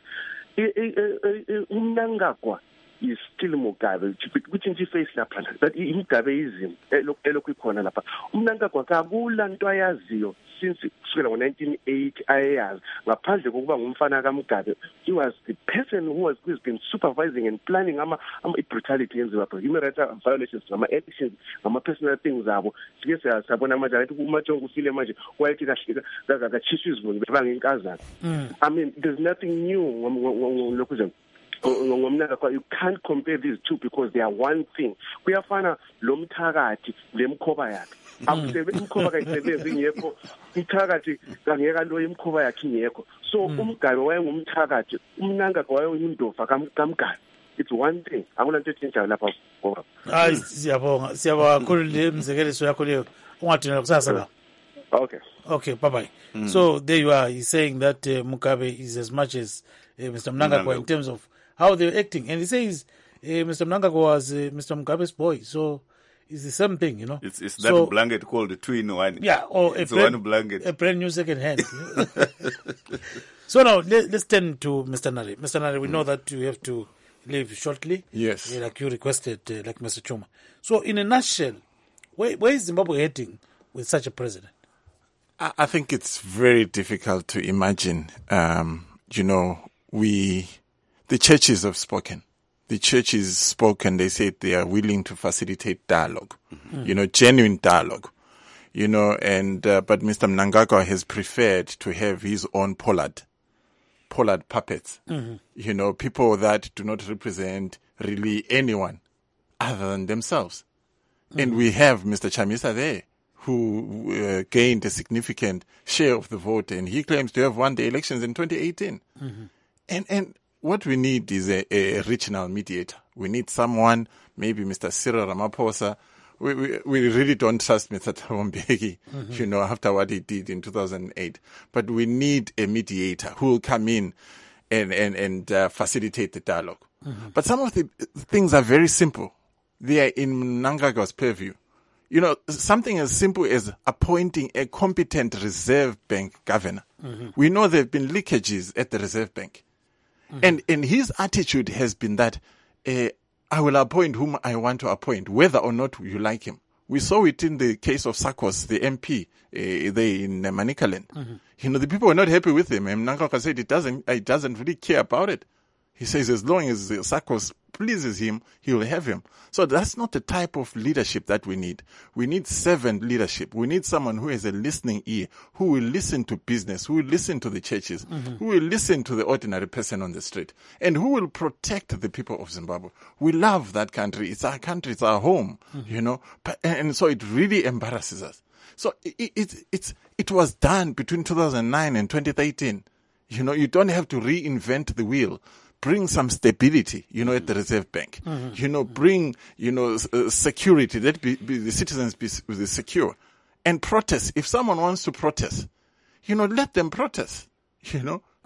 umnangagwa is still Mugabe which nje face lapha that iMugabeism elokhu ikhona lapha. Umnangagwa kakula nto ayaziyo since kusukela ngo1980 ayazi ngaphandle kokuba ngumfana kaMugabe. He was the person who has been supervising and planning brutality yenziwa lapha, human rights violations, elections, personal things zabo. Sike sabona manje ukuthi uMajongo ufile manje wayethi kahle kakachiswa izivuni bebanga inkazana. I mean, there's nothing new lokho. You can't compare these two because they are one thing. Kuyafana lo Mthakathi lemkhoba yakhe. Akusebe imkhoba kayisebenzi ngekho. Mthakathi kangeka lo imkhoba yakhe ngekho. So uMgabe wayengumthakathi, umnangagwa wayeyindofa kaMgabe. It's one thing. Akunanto etshintshayo lapha ngoba. Hayi siyabonga kakhulu le mzekeliso yakho leyo. Ungadinela kusasa la. Okay, bye-bye. So there you are. He's saying that Mugabe is as much as Mr. Mnangagwa in terms of how they're acting. And he says Mr. Mnangagwa was Mr. Mugabe's boy. So it's the same thing, you know. It's that blanket called the twin one. Yeah, or one blanket. A brand new second hand. So now let's turn to Mr. Nare. Mr. Nare, we know that you have to leave shortly. Yes. Like you requested, like Mr. Chuma. So in a nutshell, where is Zimbabwe heading with such a president? I think it's very difficult to imagine. The churches have spoken. The churches spoken. They said they are willing to facilitate dialogue, genuine dialogue, but Mr. Mnangagwa has preferred to have his own Pollard puppets, people that do not represent really anyone other than themselves. And we have Mr. Chamisa there, who gained a significant share of the vote, and he claims to have won the elections in 2018. And what we need is a regional mediator. We need someone, maybe Mr. Cyril Ramaphosa. We really don't trust Mr. Thabo Mbeki, after what he did in 2008. But we need a mediator who will come in and facilitate the dialogue. But some of the things are very simple. They are in Mnangagwa's purview. Something as simple as appointing a competent Reserve Bank governor. We know there have been leakages at the Reserve Bank. And his attitude has been that I will appoint whom I want to appoint, whether or not you like him. We saw it in the case of Sakos, the MP there in Manicaland. The people were not happy with him. And Mnangagwa said he doesn't really care about it. He says as long as Sakos pleases him, he will have him. So that's not the type of leadership that we need. We need servant leadership. We need someone who has a listening ear, who will listen to business, who will listen to the churches, who will listen to the ordinary person on the street, and who will protect the people of Zimbabwe. We love that country. It's our country. It's our home, and so it really embarrasses us. So it was done between 2009 and 2013. You don't have to reinvent the wheel. Bring some stability, at the Reserve Bank. Bring, security. Let the citizens be secure. And protest. If someone wants to protest, let them protest.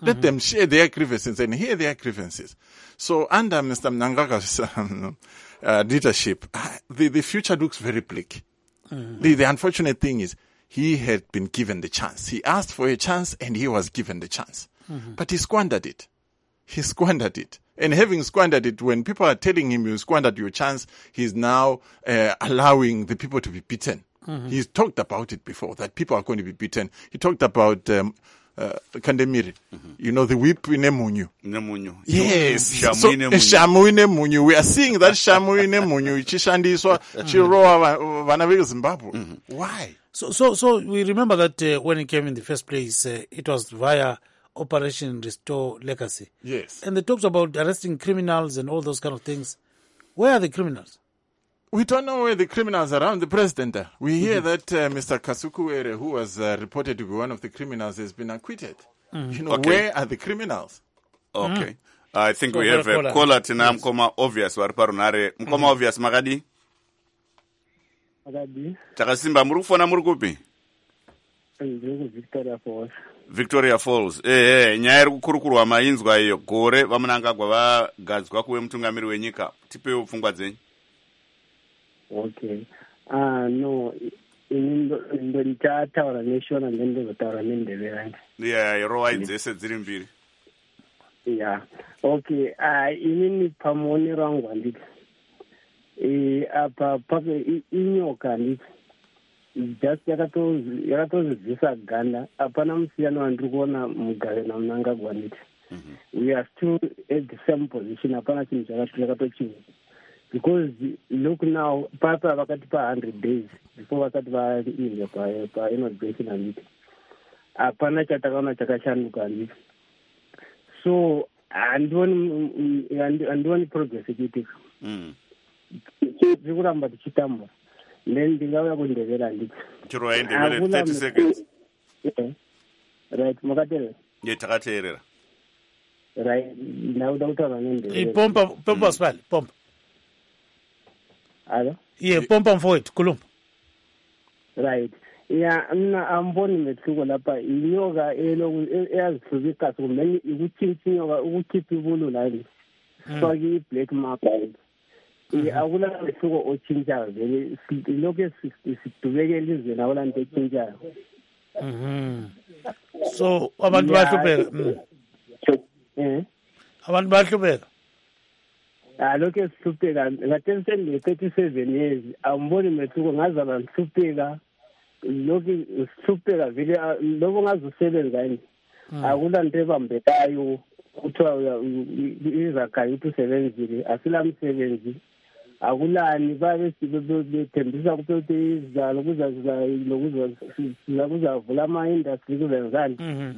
Let them share their grievances and hear their grievances. So under Mr. Mnangagwa's leadership, the future looks very bleak. The unfortunate thing is he had been given the chance. He asked for a chance and he was given the chance. But he squandered it. And having squandered it, when people are telling him you squandered your chance, he's now allowing the people to be beaten. He's talked about it before, that people are going to be beaten. He talked about Kandemiri, the whip in Emunyu. Yes. Shamu in Emunyu. We are seeing that Shamu in Emunyu, Chishandiswa, Chiroa, Vanavega, Zimbabwe. Why? So we remember that when it came in the first place, it was via Operation Restore Legacy. Yes. And they talked about arresting criminals and all those kind of things. Where are the criminals? We don't know where the criminals are around the president. We hear that Mr. Kasukuwere, who was reported to be one of the criminals, has been acquitted. Where are the criminals? Okay. I think we have a caller tina Mkoma Obvious wariparunare. Mkoma Obvious Magadi? Magadi. Takasimba murufona murukupi? Victoria Falls. Victoria Falls. Nyaya iri kukurukurwa mainzwa iyo gore vamunangagwa vagadzwa kuve mutungamiri wenyika. Tipewo pfungwa dzenyu. Okay. No, ndo ndichataura neshona ndendozotaura nendevera. Yeah, rova dzese dziri mbiri. Yeah. Okay. Inini pamuonero wangu handiti. Apa inyoka handiti. Just yakatozivisa ganda. Apana musiyano wandiri kuona mugare naMnangagwa handiti. We are still at the same position. Apana chinhu chakatochiwa. Because look now, Papa vakati pa 100 days before vakati vaingia pa inauguration handiti. Apana chatakaona chakashanduka handiti. So andioni progress ichiitika. Tikuramba tichitamba. Then ndingauya kundevera handiti. Chiro waendevere 30 seconds. Right, makateerera? Ye takateerera. Right, ndauda kutaura nendevera. Pompa spali, pompa. Hello? Yeah, pompa mfowethu, khuluma. Right. Yeah, mina amboni mehluko lapha inyoka eyazihluka kumele ikutshintsha inyoka ukukhipha ibulu lani. Faki i-black market. Akula mehluko otshintshayo vele lokho sidubeke elizweni akula nto etshintshayo. So abantu bayahlupeka. Abantu bayahlupeka. Lokho sihlupheka ngatheni 37 years amboni mehluko ngazalwa ngihlupheka lokho sihlupheka vele lokho ngazusebenza yini akula nto ebambekayo kuthiwa izakhaya ukuthi usebenzile asilamsebenzi akulani babe bethembisa ukuthi izalo kuzavula ama-industry kuzenzani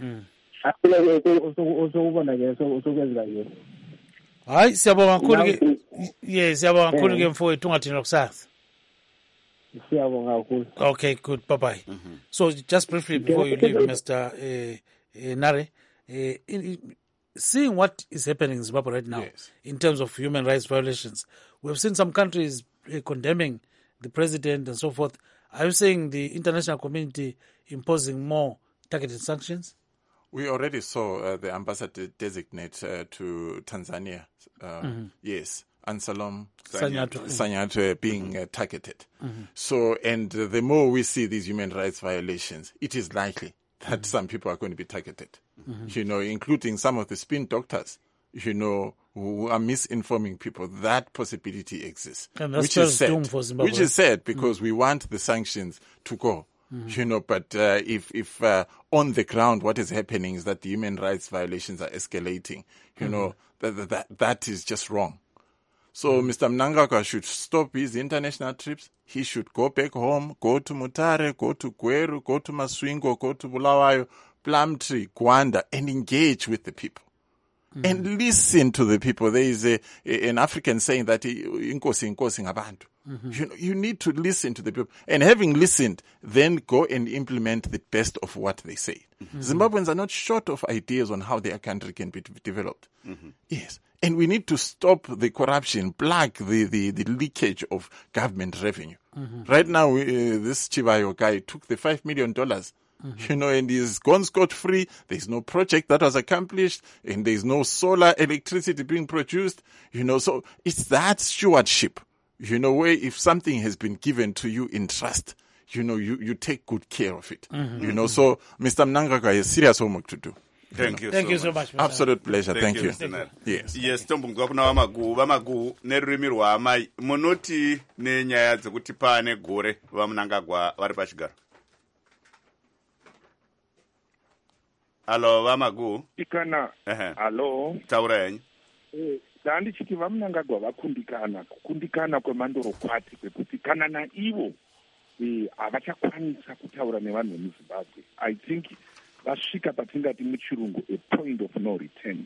osokubona ke osokwenza ke. Hayi siyabonga kakhulu ke. Yes, siyabonga kakhulu ke mfowethu ungathini kusasa. Siyabonga kakhulu. Okay, good. Bye bye. So just briefly before you leave, Mr. Nare, seeing what is happening in Zimbabwe right now in terms of human rights violations, we have seen some countries condemning the president and so forth. Are you saying the international community imposing more targeted sanctions? We already saw the ambassador designate to Tanzania. Yes, Anselm Sanyatwe being targeted. So, and the more we see these human rights violations, it is likely that some people are going to be targeted. Including some of the spin doctors, who are misinforming people. That possibility exists. And that's which is sad because we want the sanctions to go. But if on the ground what is happening is that the human rights violations are escalating, that is just wrong. So Mr. Mnangagwa should stop his international trips. He should go back home, go to Mutare, go to Gweru, go to Maswingo, go to Bulawayo, Plumtree, Gwanda, and engage with the people. And listen to the people. There is an African saying that inkosi ngabantu. You need to listen to the people. And having listened, then go and implement the best of what they say. Zimbabweans are not short of ideas on how their country can be developed. Yes. And we need to stop the corruption, plug the leakage of government revenue. Right now, this Chivayo guy took the $5 million You know, and he's gone scot-free. There's no project that was accomplished, and there's no solar electricity being produced. You know, so it's that stewardship, you know, where if something has been given to you in trust, you know, you take good care of it. You know, so Mr. Mnangagwa has serious homework to do. Thank you so much. Absolute pleasure. Thank you. Yes, tombunzwa kuna vamagu nerurimi rwaamai munoti nenyaya dzekuti pane gore vaMnangagwa vari pachigaro. Hello vamagu. Ikana. Hello. Taura henyu. Ndichiti vaMnangagwa vakundikana kwemandorokwati kwekuti kana naivo havachakwanisa kutaura nevanhu vemuZimbabwe. I think vasvika patingati muchirungu a point of no return.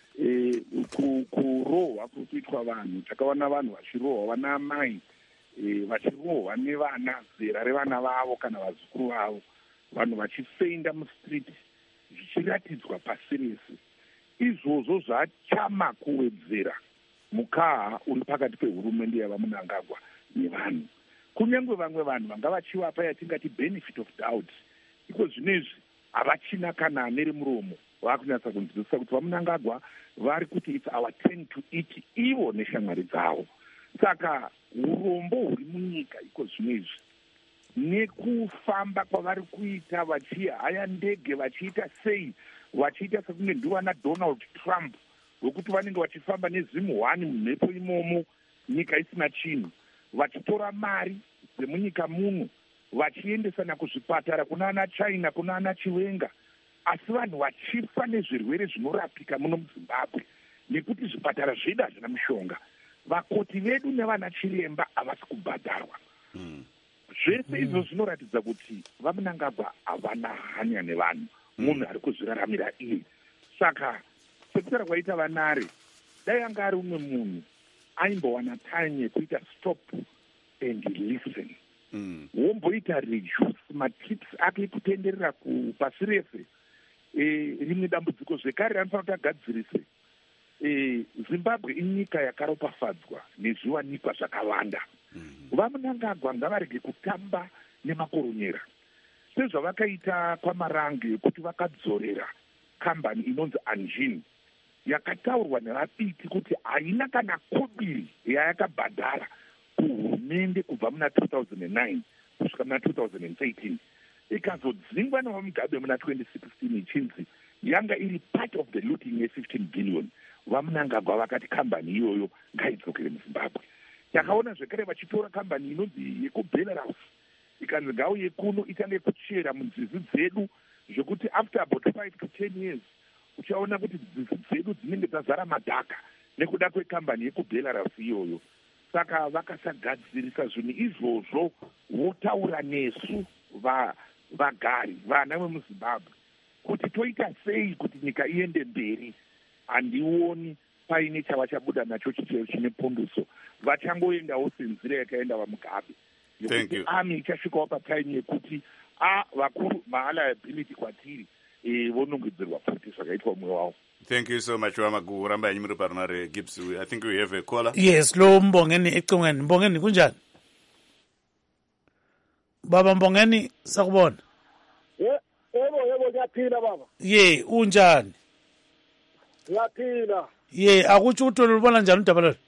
Kurohwa kuri kuitwa vanhu, takaona vanhu vachirohwa vana amai, vachirohwa nevana zera revana vavo kana vazukuru vavo, vanhu vachifenda mustriti zvichiratidzwa pasi rese. Izvozvo zvachama kuwedzera mukaha uri pakati pehurumende yavaMnangagwa nevanhu. Kunyange vamwe vanhu vanga vachivapa yatingati benefit of doubt, iko zvinezvi havachina kana neremuromo vakunyatsa kunzwisisa kuti vaMnangagwa vari kuti it's our turn to eat ivo neshamwari dzavo. Saka urombo huri munyika iko zvinezvi nekufamba kwavari kuita vachihaya ndege vachiita sei, vachiita sekunge ndivana Donald Trump wekuti vanenge vachifamba nezimuhwani mumhepo imomo nyika isina chinhu, vachitora mari dzemunyika muno vachiendesana kuzvipatara kuna ana China, kuna ana Chiwenga, asi vanhu vachifa nezvirwere zvinorapika muno muZimbabwe nekuti zvipatara zvedu hazvina mushonga. Vakoti vedu nevana chiremba havasi kubhadharwa. Zvese izvo zvinoratidza kuti vaMnangagwa havana hanya nevanhu, munhu ari kuzviraramira iye. Saka sekutara kwaita vanare, dai anga ari umwe munhu aimbowana time yekuita stop and listen. Womboita reduce matrips ake kutenderera kupasi rese. Rimwe dambudziko zvekare ranofanira kuti agadzirise. Zimbabwe inyika yakaropafadzwa nezviwanikwa zvakawanda. VaMnangagwa ngavarege kutamba nemakoronyera sezvavakaita kwaMarange kuti vakadzorera kambani inonzi Anjin yakataurwa nevabiti kuti haina kana kobiri yayakabhadhara kuhurumende kubva muna 2009 kusvika muna 2013, ikazodzingwa nevaMugabe muna 2016 ichinzi yanga iri part of the looting ye15 billion. VaMnangagwa vakati kambani iyoyo ngaidzokere muZimbabwe. Takaona zvekare vachitora kambani inonzi yekuBelarus ikanzi ngauye kuno itange kuchera munzizi dzedu, zvekuti after about 5 to 10 years uchaona kuti nzizi dzedu dzinenge dzazara madhaka nekuda kwekambani yekuBelarus iyoyo. Saka vakasagadzirisa zvinhu izvozvo, votaura nesu vagari vana vemuZimbabwe kuti toita sei kuti nyika iende mberi. Handioni paine chavachabuda nacho chine punduso. Vachangoendawo senzira yakaenda vaMugabe. Yekuti ami ichasvikawo patime yekuti vakuru maaliability kwatiri vonongedzerwa futi zvakaitwa mumwe wavo. Thank you so much Vamagu. Ramba yenyu muri parunare Gibbs. I think we have a caller. Yes, lo Mbongeni ecingweni. Mbongeni kunjani? Baba Mbongeni sakubona. Yebo ngiyaphila baba. Ye, unjani? Ngiyaphila. Ye, akutsho ukuthi ulubona njani udaba lolu?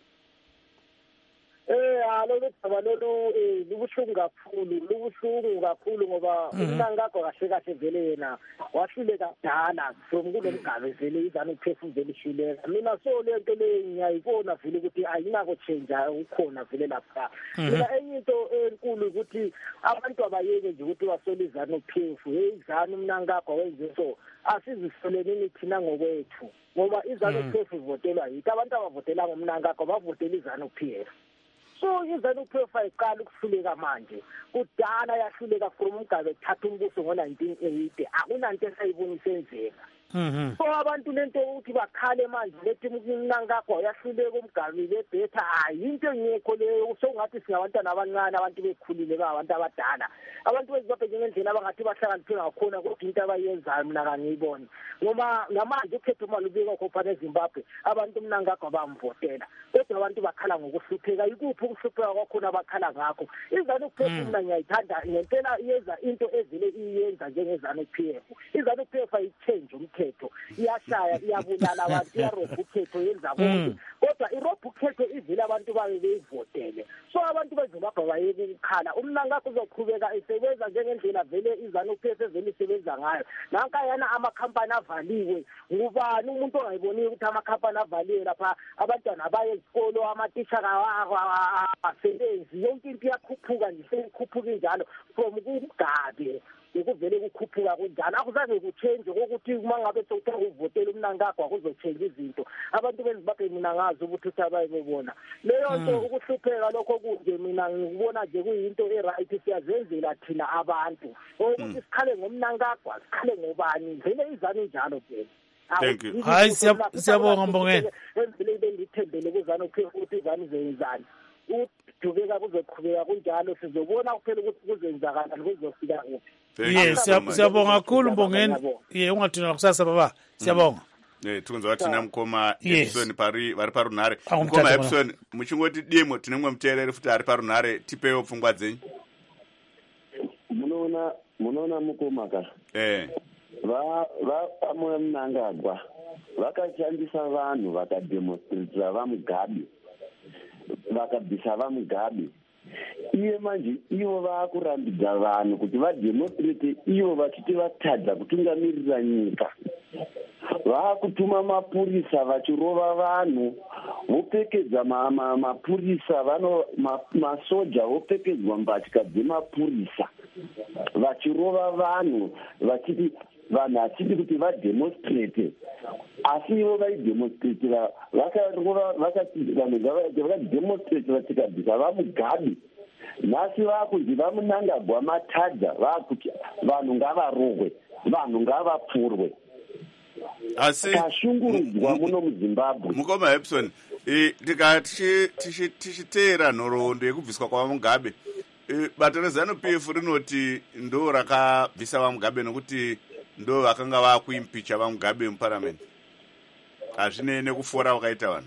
Lolu daba lolu lubuhlungu kakhulu ngoba uMnangagwa kahle vele yena wahluleka kudala from kulo mgabe vele izana uphefu vele ishuleka. Mina so lento le ngiyayibona vele ukuthi ayinako change ukhona vele lapha. Mina enye into enkulu ukuthi abantu abayeke nje ukuthi basole izana uphefu. Izana uMnangagwa wenze so asizisoleni thina ngokwethu ngoba izana uphefu ivotelwa yithi abantu abavotela ngoMnangagwa bavotela izana uphefu. So izanu-PF ayiqala ukuhluleka manje. Kudala yahluleka from uMgabe ethatha umbuso ngo-1980. Akunanto esayibona isenzeka. so abantu lento ukuthi bakhale manje lethi Mnangagwa uyahluleka umgabi lebhetha hayi into engekho leyo sokungathi singabantwana abancane abantu bekhulile abantu abadala abantu bezimbabwe ngendlela abangathi bahlakaniphe ngakhona kodwa into abayenzayo mina kangiyiboni ngoba ngamanje ukhetho malubika khopha eZimbabwe abantu Mnangagwa bamvotela kodwa abantu bakhala ngokuhlupheka ikuphi ukuhlupheka kwakhona bakhala ngakho izanu PF mina ngiyayithanda ngempela iyenza into ezile iyenza njengezanu PF izanu PF ayichange umthetho iyashaya iyabulala abantu iyarobha ukhetho yenza konke kodwa irobha ukhetho ivile abantu babe beyivotele so abantu beZimbabwe bayeke ukukhala uMnangagwa uzoqhubeka esebenza njengendlela vele izanu PF evele isebenza ngayo nankayana amakhampani avaliwe ngubani umuntu ongayiboni ukuthi amakhampani avaliwe lapha abantwana baye esikolo amatitsha asebenzi yonke into iyakhuphuka nje seyikhuphuka njalo from kuMgabe ukuvele kukhuphuka kunjani akuzaze kuchange ukuthi uma ngabe sokuthiwa uvotela uMnangagwa kuzochange izinto abantu beZimbabwe mina ngazi ukuthi abayibona leyo nto ukuhlupheka lokho kunje mina ngikubona nje kuyinto eright siyazenzela thina abantu ukuthi sikhale ngoMnangagwa sikhale ngobani vele izani njalo phela. Thank you. Hayi siyabonga Mbongeni. Endleleni bengithembele kuzana ukuthi izani zenzani. Udubeka kuzoqhubeka kunjalo sizobona kuphela ukuthi kuzenzakala kuzofika kuphi. Yes, siyabonga kakhulu Mbongeni. Ungathina kusasa baba. Siyabonga. Tikunzwa kuti namukoma Epson vari parunhare. Mukoma Epson muchingoti demo tinemwe muteereri futi ari parunhare tipewo pfungwa dzenyu. Munoona mukoma ka. Vamwe Mnangagwa vakashandisa vanhu vakademonstratira vaMugabe vakabvisa vaMugabe iye manje ivo vakurambidza vanhu kuti vademonstrate ivo vachiti vatadza kutungamirira nyika vakutuma mapurisa vachirova vanhu vopfekedza mapurisa masoja vopfekedzwa mbatya dzemapurisa vachirova vanhu vachiti vanhu achiti kuti vademonstrate asi ivo vaidemonstratira vakati vanhu vakademonstrate vatikabvisa vaMugabe nhasi vakunzi vaMnangagwa matadza vakuti vanhu ngavarohwe vanhu ngavapfurwe asi tashungurudzwa muno muZimbabwe. Mukoma Epson tikati tichiteera nhoroondo yekubviswa kwaVaMugabe bato rezanu PF rinoti ndo rakabvisa vaMugabe nokuti ndo vakanga vakuimpicha vaMugabe muparamendi hazvine nekufora vakaita vanhu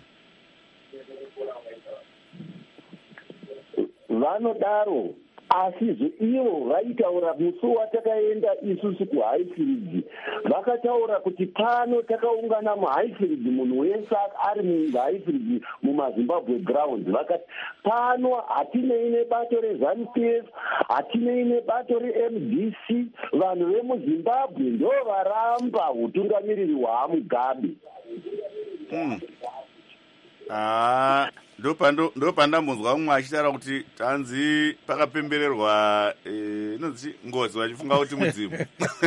vanodaro asi ivo vaitaura musi watakaenda isusu kuHighfield vakataura kuti pano takaungana muHighfield munhu wese ari muHighfield mumaZimbabwe grounds vakati pano hatinei nebato reZANU-PF hatinei nebato reMDC vanhu vemuZimbabwe ndo varamba utungamiriri hwaMugabe. ndo pandambonzwa mumwe achitaura kuti tanzi pakapembererwa inonzi ngozi vachifunga kuti mudzimu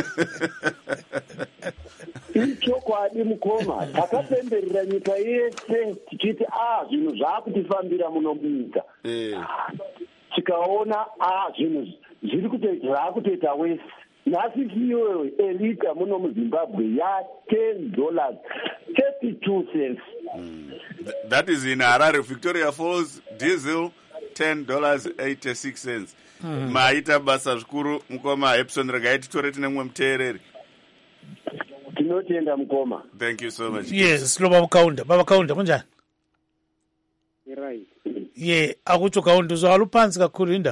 ichokwadi mukoma takapemberera nyika yese tichiti zvinhu zvaakutifambira muno munyika tikaona zvinhu zvaakutoita wese nhasi fuel elita muno muZimbabwe $10 32 cents. That is in Harare, Victoria Falls, diesel $10.86. Maita basa zvikuru mukoma Epson regai titore tine mumwe muteereri. Tinotenda mukoma. Thank you so much. Yes, lo baba Kaunda kunjani? Right. akutsho Kaunda uzwalupansi kakhulu indaba.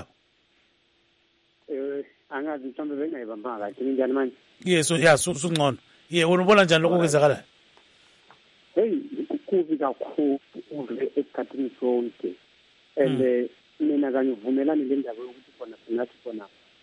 Angazi mhlawumbe bengayibamba kahle njani manje. Sungcono. Unubona njani lokho kwenzakala? Kubi kakhulu esikhathini sonke and mina kangivumelani lendaba yokuthi khona sinathi khona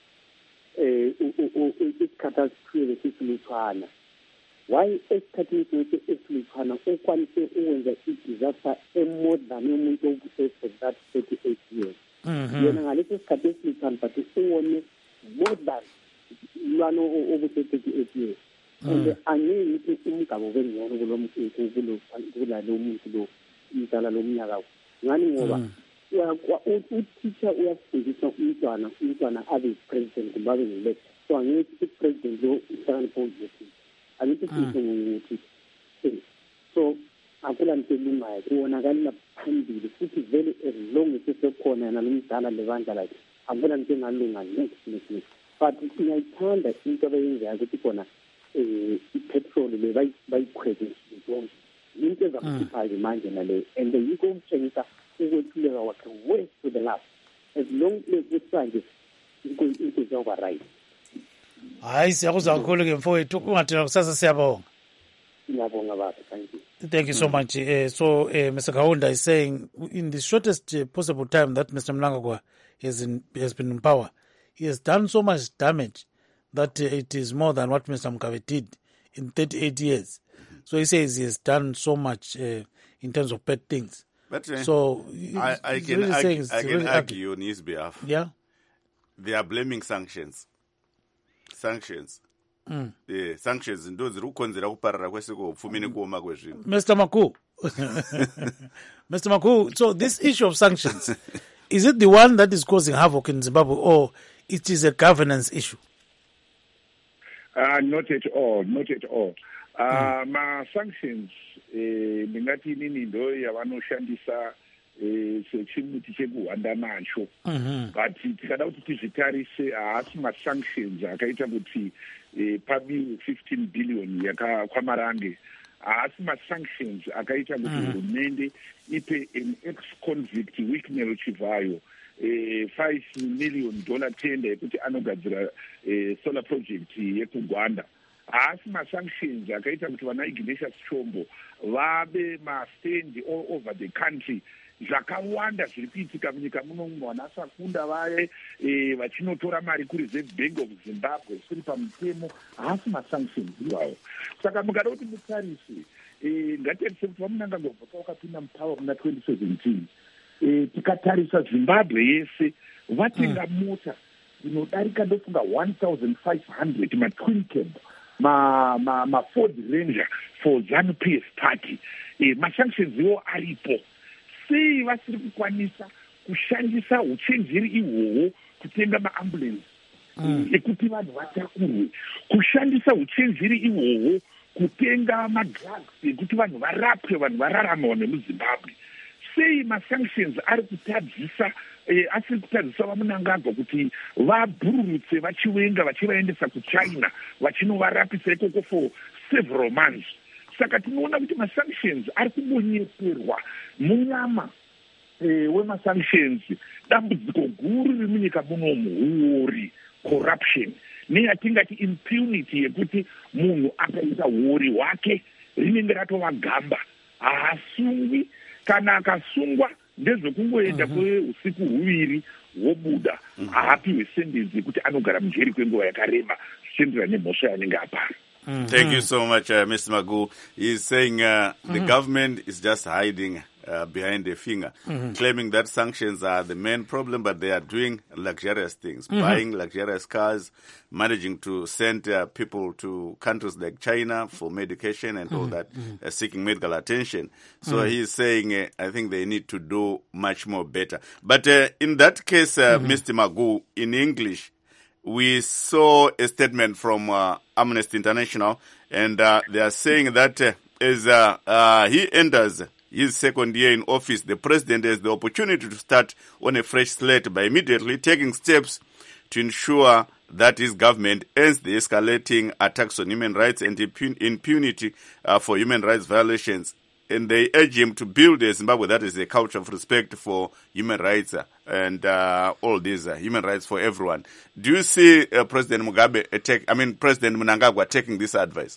isikhathi asiphiwe sisilutshwana why esikhathini sonke esilutshwana ukwanise ukwenza i-disaster more than umuntu okusese that 38 years yena ngaleso sikhathi esilutshwana but uwone more than lwana obuse-38 years and angeke ukuthi umgabo bengcono kulalo muntu lo umdala lo mnyaka ngani ngoba uthisha uyafundisa umntwana abe president babe elect so angeke ukuthi president lo uhlakaniphile angithi ukuthi so akula nto elungayo kuwonakala phambili futhi vele as long as sekhona nalomdala lebandla lakhe akula nto engalunga next but ngiyayithanda into abayenzayo ukuthi khona ipetrol le bayikhweze into ezakukhiphayo manje nale and yikho ukutshengisa ukwethuleka wakhe way to the last as long as kusanje into zoba right. Hayi siyakuzwa kakhulu ke mfowethu ungathina kusasa siyabonga. Ngiyabonga baba, thank you. Thank you so much. So Mr. Kaunda is saying in the shortest possible time that Mr. Mnangagwa has been in power, he has done so much damage that it is more than what Mr. Mugabe did in 38 years. So he says he has done so much in terms of bad things. But so I can argue on his behalf. Yeah, they are blaming sanctions. Sanctions. The sanctions ndo ziri kukonzera kuparara kweseko upfumi kuoma kwezvinhu. Mr. Maku. Mr. Maku, so this issue of sanctions, is it the one that is causing havoc in Zimbabwe or it is a governance issue? Not at all, not at all. Ma-sanctions, ndingati inini ndo yavanoshandisa sechimuti chekuhwanda nacho. But tikada kuti tizvitarise haasi ma-sanctions akaita kuti pabiwe 15 billion kwamarange. Haasi ma-sanctions akaita kuti hurumende ipe an ex-convict Wicknell Chivayo $5 million tender yekuti anogadzira solar project yekugwanda. Haasi ma-sanctions akaita kuti vana Ignatius Chombo vabe ma-stand all over the country. Zvakawanda zviri kuitika munyika muno vana Sakunda vaye vachinotora mari kuReserve Bank of Zimbabwe siri pamutemo. Haasi ma-sanctions iwawo. Saka mukada kuti mutarise ngatiarise kuti vaMnangagwa vakapinda mupower muna 2017 tikatarisa Zimbabwe yese vatenga mota inodarika ndofunga 1,500 ma-twin cab ma-Ford Ranger for ZANU-PF party. Ma-sanctions iwo aripo. Sei vasiri kukwanisa kushandisa uchenjeri ihwohwo kutenga maambulance ekuti vanhu vatakurwe, kushandisa uchenjeri ihwohwo kutenga madrugs ekuti vanhu varapwe, vanhu vararama nemuZimbabwe. Sei ma-sanctions asiri kutadzisa vaMnangagwa kuti vabhururutse vachivenga vachivaendesa kuChina vachinovarapisa ikoko for several months. Saka tinoona kuti ma-sanctions ari kubonyeperwa munyama wema-sanctions. Dambudziko guru riri munyika munomu huori corruption neyatingati impunity yekuti munhu akaita huori hwake rinenge ratova gamba, haasungwi. Kana akasungwa ndezvekungoenda kweusiku huviri wobuda, haapiwe sentensi yekuti anogara mujeri kwenguva yakareba zvichienderana nemhosva yanenge apara. Thank you so much, Mr. Magu. He's saying the government is just hiding behind a finger, claiming that sanctions are the main problem, but they are doing luxurious things, buying luxurious cars, managing to send people to countries like China for medication and all that, seeking medical attention. So he's saying, I think they need to do much more better. But in that case, Mr. Magu, in English, we saw a statement from Amnesty International, and they are saying that as he enters his second year in office, the president has the opportunity to start on a fresh slate by immediately taking steps to ensure that his government ends the escalating attacks on human rights and impunity for human rights violations. And they urge him to build a Zimbabwe that is a culture of respect for human rights and all these human rights for everyone. Do you see President President Mnangagwa taking this advice?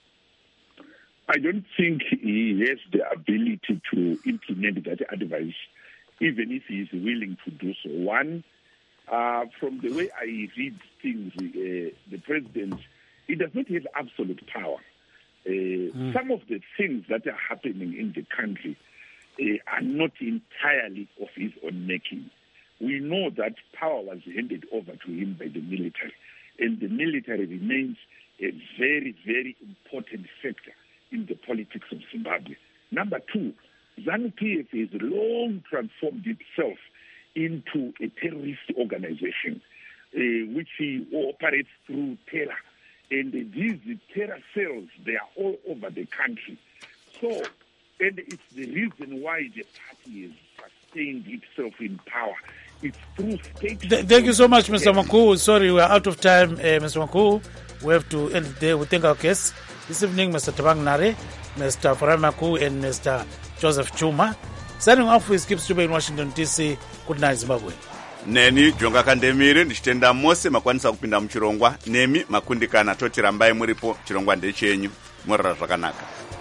I don't think he has the ability to implement that advice, even if he is willing to do so. One, from the way I read things, the president, he does not have absolute power. Some of the things that are happening in the country are not entirely of his own making. We know that power was handed over to him by the military, and the military remains a very, very important factor in the politics of Zimbabwe. Number two, ZANU-PF has long transformed itself into a terrorist organization, which operates through terror And these terror cells, they are all over the country. So, and it's the reason why the party has sustained itself in power. It's through state. Thank you so much, Mr. Maku. Sorry, we are out of time, Mr. Maku. We have to end there. We thank our guests this evening, Mr. Tabang Nare, Mr. Farai Maku, and Mr. Joseph Chuma. Signing off with Skip Stube in Washington, D.C. Good night, Zimbabwe. Neni Jonga Kandemire ndichitenda mose makwanisa kupinda muchirongwa nemi makundikana toti rambai muripo chirongwa ndechenyu morara zvakanaka.